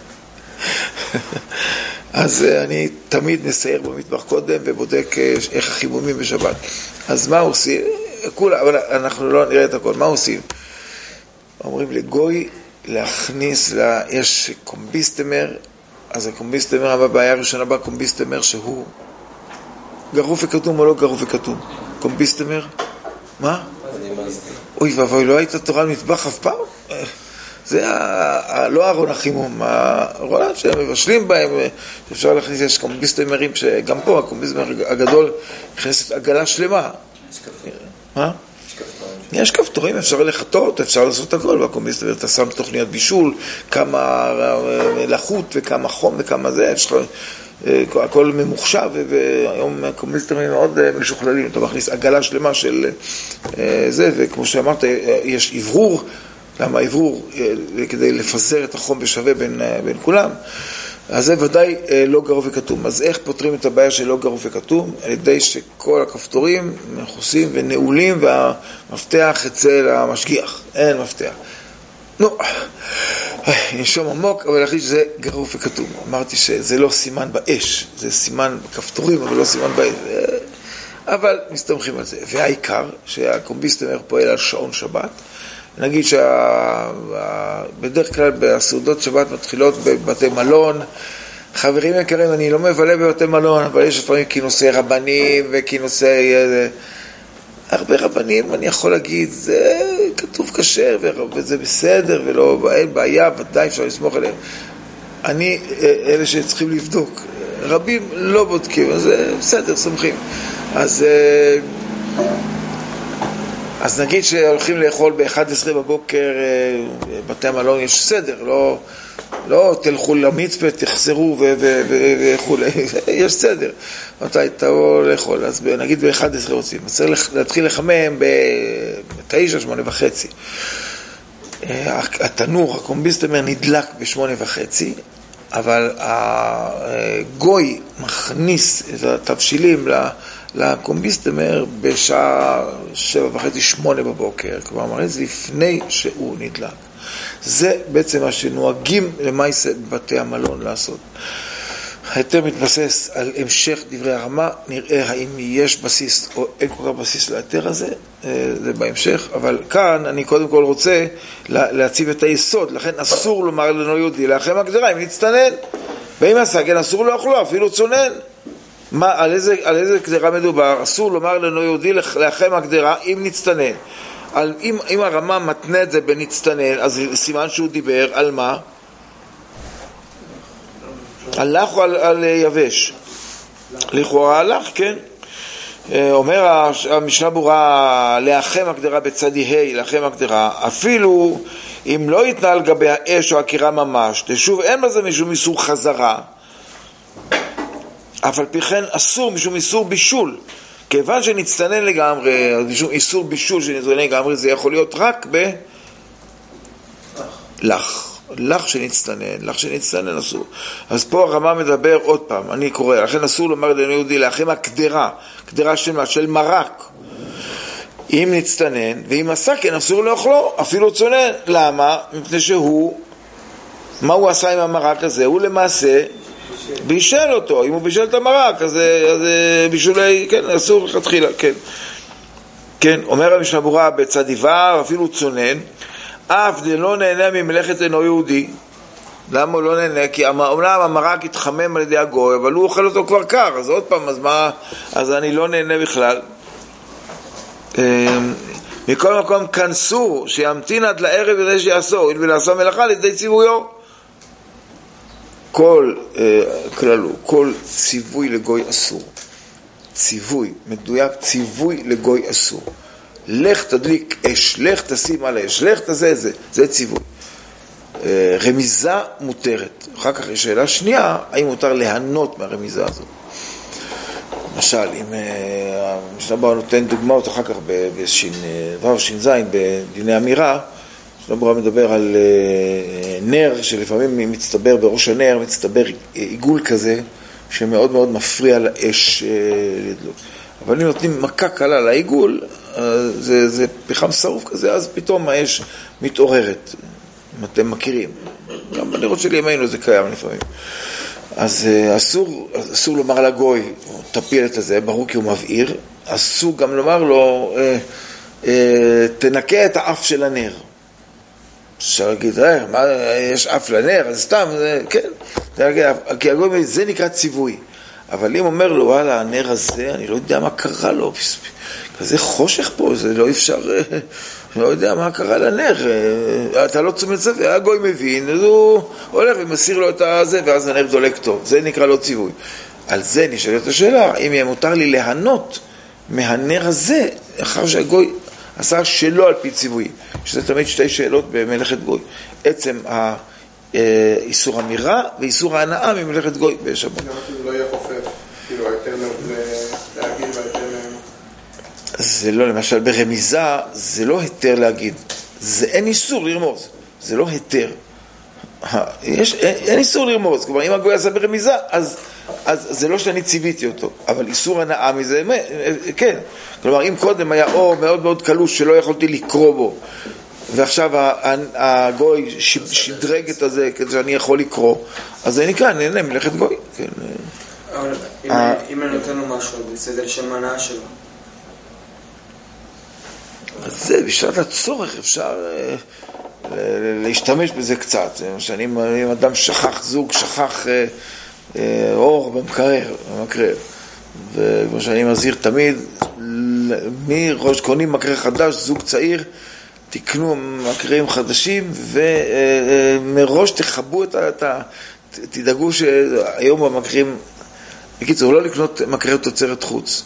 אז אני תמיד נסייר במטבח קודם ובודק איך החימומים בשבת. אז מה עושים? כולה, אבל אנחנו לא נראה את הכל. מה עושים? אומרים לגוי להכניס, לה, יש קומביסטמר, אז הקומביסטמר, הבעיה הראשונה בקומביסטמר שהוא גרוף וכתום או לא גרוף וכתום? קומביסטמר? מה? אוי ואבוי, לא היית תורה מטבח אף פעם? זה לא ארון החימום, הארון שהם מבשלים בהם, אפשר להכניס, יש קומביסטמרים שגם פה הקומביסטמר הגדול נכנסת עגלה שלמה. מה? יש כפתורים, אפשר לחטות, אפשר לעשות הכל, והקומביסטמר אתה שם תוכניות בישול, כמה מלחות וכמה חום וכמה זה, הכל ממוחשב, והיום הקומביסטמרים מאוד משוכללים, אתה מכניס עגלה שלמה של זה, וכמו שאמרת, יש עברור, למה עברור? כדי לפזר את החום בשווה בין, בין כולם, אז זה ודאי לא גרוף וכתום. אז איך פותרים את הבעיה של לא גרוף וכתום? על ידי שכל הכפתורים מכוסים ונעולים והמפתח אצל המשגיח. אין מפתח. נו, נשום עמוק, אבל להחליט שזה גרוף וכתום. אמרתי שזה לא סימן באש, זה סימן בכפתורים, אבל לא סימן באש. אבל מסתמכים על זה. והעיקר שהקומביסטמר פועל על שעון שבת, נגיד שבדרך כלל בסעודות שבת מתחילות בבתי מלון. חברים יקרים, אני לא מבלה בבתי מלון, אבל יש לפעמים כינוסי רבנים וכינוסי... הרבה רבנים, אני יכול להגיד, זה כתוב כשר וזה בסדר ולא אין בעיה, ודאי אפשר לסמוך עליהם. אני, אלה שצריכים לבדוק, רבים לא בודקים, אז בסדר, סומכים. אז... אז נגיד שהולכים לאכול ב-אחת עשרה בבוקר, בתי המלון יש סדר, לא, לא תלכו למצפה, תחזרו וכו', יש סדר. מתי תבואו לאכול? אז נגיד ב-אחת עשרה רוצים, אז צריך להתחיל לחמם ב-תשע, שמונה וחצי. התנור, הקומביסטמר נדלק ב-שמונה וחצי, אבל הגוי מכניס את התבשילים לקומביסטמר בשעה שבע וחצי, שמונה בבוקר, כלומר מראה זה לפני שהוא נדלק. זה בעצם מה שנוהגים למעשה בבתי המלון לעשות. היתר מתבסס על המשך דברי הרמה, נראה האם יש בסיס או אין כל כך בסיס ליתר הזה, זה בהמשך, אבל כאן אני קודם כל רוצה להציב את היסוד, לכן אסור לומר לנו יהודי לאחרי הגדרה אם נצטנן, ואם עשה כן אסור לאכלו, אפילו צונן. מה, על איזה, על איזה גדרה מדובר? אסור לומר לנו יהודי לאחרי הגדרה אם נצטנן. על, אם, אם הרמה מתנה את זה בנצטנן, אז סימן שהוא דיבר על מה? הלך או על, על יבש? לכאורה הלך, כן. אומר המשנה ברורה, לאחם הגדרה בצדי ה', לאחם הגדרה, אפילו אם לא יתנהל גבי האש או הקירה ממש, תשוב אין בזה משום איסור חזרה, אף על פי כן אסור משום איסור בישול, כיוון שנצטנן לגמרי, משום איסור בישול שנצטנן לגמרי, זה יכול להיות רק ב... לך. לך שנצטנן, לך שנצטנן אסור. אז פה הרמה מדבר עוד פעם, אני קורא, לכן אסור לומר לנו יהודי לאחים הקדרה, קדרה של, של מרק, אם נצטנן, ואם עשה כן אסור לאכלו, אפילו צונן. למה? מפני שהוא, מה הוא עשה עם המרק הזה? הוא למעשה בישל אותו, אם הוא בישל את המרק, אז, אז בישולי, כן, אסור לכתחילה, כן. כן, אומר המשנה ברורה בצדיבה, אפילו צונן, אף דלא נהנה ממלאכת אינו יהודי. למה הוא לא נהנה? כי אומנם המרק התחמם על ידי הגוי, אבל הוא אוכל אותו כבר קר, אז עוד פעם, אז מה? אז אני לא נהנה בכלל. מכל מקום כנסו, שימתין עד לערב כדי שיעשו, ולעשו מלאכה לידי ציוויו. כל כללו, כל ציווי לגוי אסור. ציווי, מדויק, ציווי לגוי אסור. לך תדליק אש, לך תשים על האש, לך תזה זה, זה ציווי. רמיזה מותרת. אחר כך יש שאלה שנייה, האם מותר להנות מהרמיזה הזאת? למשל, אם המשנה ברורה נותן דוגמאות אחר כך בו' ש"ז בדיני אמירה, המשנה ברורה מדבר על נר שלפעמים מצטבר בראש הנר, מצטבר עיגול כזה שמאוד מאוד מפריע לאש לדלוק. אבל אם נותנים מכה קלה לעיגול, זה, זה פחם שרוף כזה, אז פתאום האש מתעוררת, אם אתם מכירים. גם בנרות של ימינו זה קיים לפעמים. אז אסור, אסור לומר לגוי, תפיל את זה, ברור כי הוא מבעיר, אסור גם לומר לו, אה, אה, תנקה את האף של הנר. אפשר להגיד, אה, מה, יש אף לנר, אז סתם, זה, כן, תנקה, כי הגוי, זה נקרא ציווי. אבל אם אומר לו, וואלה, הנר הזה, אני לא יודע מה קרה לו, כזה חושך פה, זה לא אפשר, לא יודע מה קרה לנר, אתה לא צומת זה, והגוי מבין, אז הוא הולך ומסיר לו את הזה, ואז הנר דולק טוב, זה נקרא לו ציווי. על זה נשאלת השאלה, אם יהיה מותר לי להנות מהנר הזה, אחר שהגוי עשה שלא על פי ציווי, שזה תמיד שתי שאלות במלאכת גוי, עצם ה... איסור אמירה ואיסור ההנאה ממלאכת גוי בשבת. גם אפילו לא יהיה חופף, כאילו היתר להגיד והיתר... זה לא, למשל ברמיזה, זה לא היתר להגיד, זה אין איסור לרמוז, זה לא היתר. יש, אין, אין איסור לרמוז, כלומר אם הגוי עשה ברמיזה, אז, אז זה לא שאני ציוויתי אותו, אבל איסור הנאה מזה, כן. כלומר אם קודם היה אור מאוד מאוד קלוש שלא יכולתי לקרוא בו, ועכשיו הגוי שדרג את זה כדי שאני יכול לקרוא, אז זה נקרא, נהנה מלאכת גוי. אבל אם אני נותן לו משהו, זה לשם הנאה שלו. אז זה, בשעת הצורך אפשר להשתמש בזה קצת. אם אדם שכח, זוג שכח אור במקרר, במקרר. וכמו שאני מזהיר תמיד, מראש קונים מקרר חדש, זוג צעיר, תקנו מקררים חדשים ומראש תחבו את ה... תדאגו שהיום המקררים, בקיצור, לא לקנות מקרר תוצרת חוץ.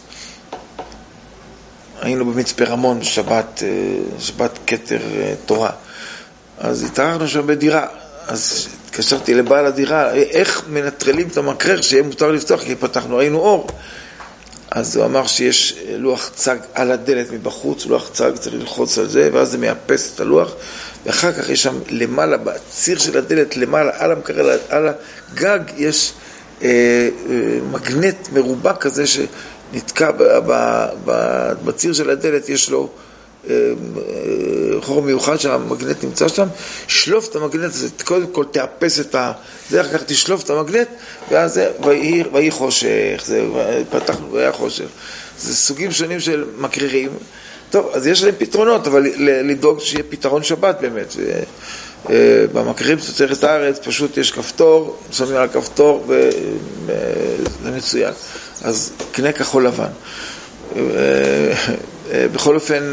היינו במצפה רמון שבת, שבת כתר תורה. אז התארחנו שם בדירה. אז התקשרתי לבעל הדירה, איך מנטרלים את המקרר שיהיה מותר לפתוח, כי פתחנו, ראינו אור. אז הוא אמר שיש לוח צג על הדלת מבחוץ, לוח צג צריך ללחוץ על זה, ואז זה מייפס את הלוח, ואחר כך יש שם למעלה, בציר של הדלת, למעלה, על המקרר, על הגג, יש אה, אה, מגנט מרובע כזה שנתקע ב, ב, ב, בציר של הדלת, יש לו אה, אה, חור מיוחד שהמגנט נמצא שם, שלוף את המגנט הזה, קודם כל תאפס את ה... זה אחר כך תשלוף את המגנט, ואז זה, ויהי, ויהי חושך, זה, פתחנו והיה חושך. זה סוגים שונים של מקרירים. טוב, אז יש להם פתרונות, אבל לדאוג שיהיה פתרון שבת באמת. במקרירים תוצרת הארץ פשוט יש כפתור, שמים על הכפתור וזה מצוין. אז קנה כחול לבן. בכל אופן,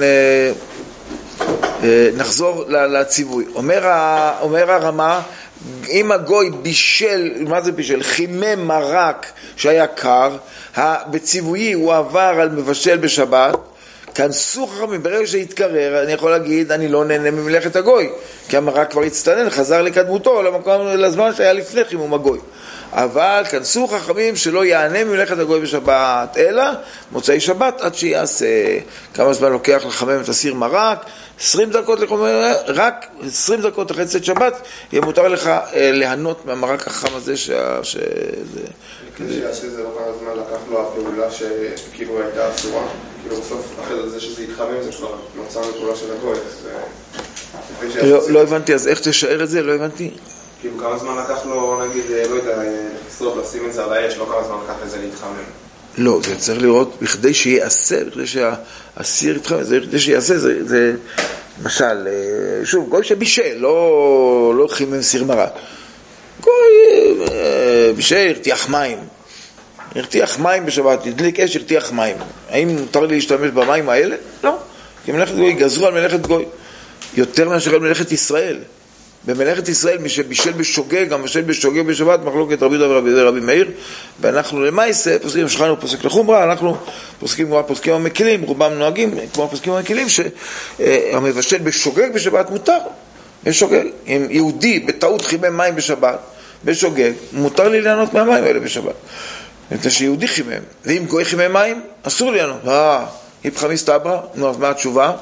נחזור לציווי. אומר, אומר הרמה, אם הגוי בישל, מה זה בישל? חימם מרק שהיה קר, בציווי הוא עבר על מבשל בשבת, כנסו חכמים, ברגע שהתקרר, אני יכול להגיד, אני לא נהנה ממלאכת הגוי, כי המרק כבר הצטנן, חזר לקדמותו, למקום, לזמן שהיה לפני חימום הגוי. אבל כנסו חכמים שלא יענה ממלאכת הגוי בשבת, אלא מוצאי שבת עד שיעשה. כמה זמן לוקח לחמם את הסיר מרק? עשרים דקות לחמם, רק עשרים דקות אחרי צאת שבת, יהיה מותר לך ליהנות מהמרק החם הזה שה... שזה... כדי שיעשה זה לא כמה זמן לקח לו הפעולה שכאילו הייתה אסורה, כאילו בסוף אחרי זה שזה יתחמם זה כבר נוצר מפעולה של הגוי. לא הבנתי, אז איך תשאר את זה? לא הבנתי. כאילו כמה זמן לקח לו, נגיד, לא יודע, לסרוב, לשים את זה על האש, לא כמה זמן לקח לזה להתחמם. לא, זה צריך לראות, בכדי שיעשה, בכדי שהסיר יתחמם, זה בכדי שיעשה, זה, זה, למשל, שוב, גוי שבישל, לא, לא חימם סיר מרק. גוי בישל, הרתיח מים. הרתיח מים בשבת, הדליק אש, הרתיח מים. האם מותר לי להשתמש במים האלה? לא. כי מלאכת גוי, גזרו על מלאכת גוי. יותר מאשר על מלאכת ישראל. במלאכת ישראל, מי שבישל בשוגג, גם בישל בשוגג בשבת, מחלוקת רבי יהודה ורבי רבי מאיר, ואנחנו למעשה, פוסקים, שכנו פוסק לחומרה, אנחנו פוסקים כמו הפוסקים המקילים, רובם נוהגים כמו הפוסקים המקילים, שהמבשל בשוגג בשבת מותר, בשוגג. אם יהודי בטעות חימם מים בשבת, בשוגג, מותר לי ליהנות מהמים האלה בשבת. מפני שיהודי חימם, ואם גוי חימם מים, אסור לי ליהנות. אה, היפכא מסתברא, נו, אז מה התשובה?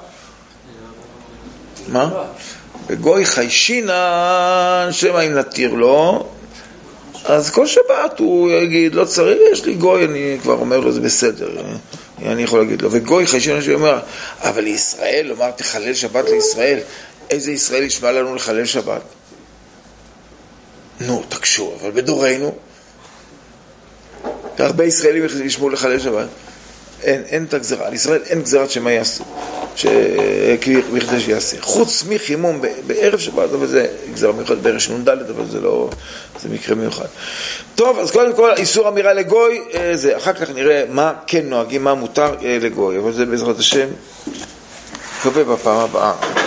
מה? וגוי חיישינן, שמה אם נתיר לו, אז כל שבת הוא יגיד, לא צריך, יש לי גוי, אני כבר אומר לו, זה בסדר, אני יכול להגיד לו. וגוי חיישינן שאומר, אבל לישראל, אומר, תחלל שבת לישראל, איזה ישראל ישמע לנו לחלל שבת? נו, תקשו, אבל בדורנו, הרבה ישראלים ישמעו לחלל שבת. אין, אין את הגזרה. על ישראל אין גזירת שמה יעשו, בכדי שיעשה. חוץ מחימום בערב שבת, אבל זה גזירה מיוחד בערב שנון ד', אבל זה לא, זה מקרה מיוחד. טוב, אז קודם כל, איסור אמירה לגוי, זה, אחר כך נראה מה כן נוהגים, מה מותר לגוי, אבל זה בעזרת השם, קווה בפעם הבאה.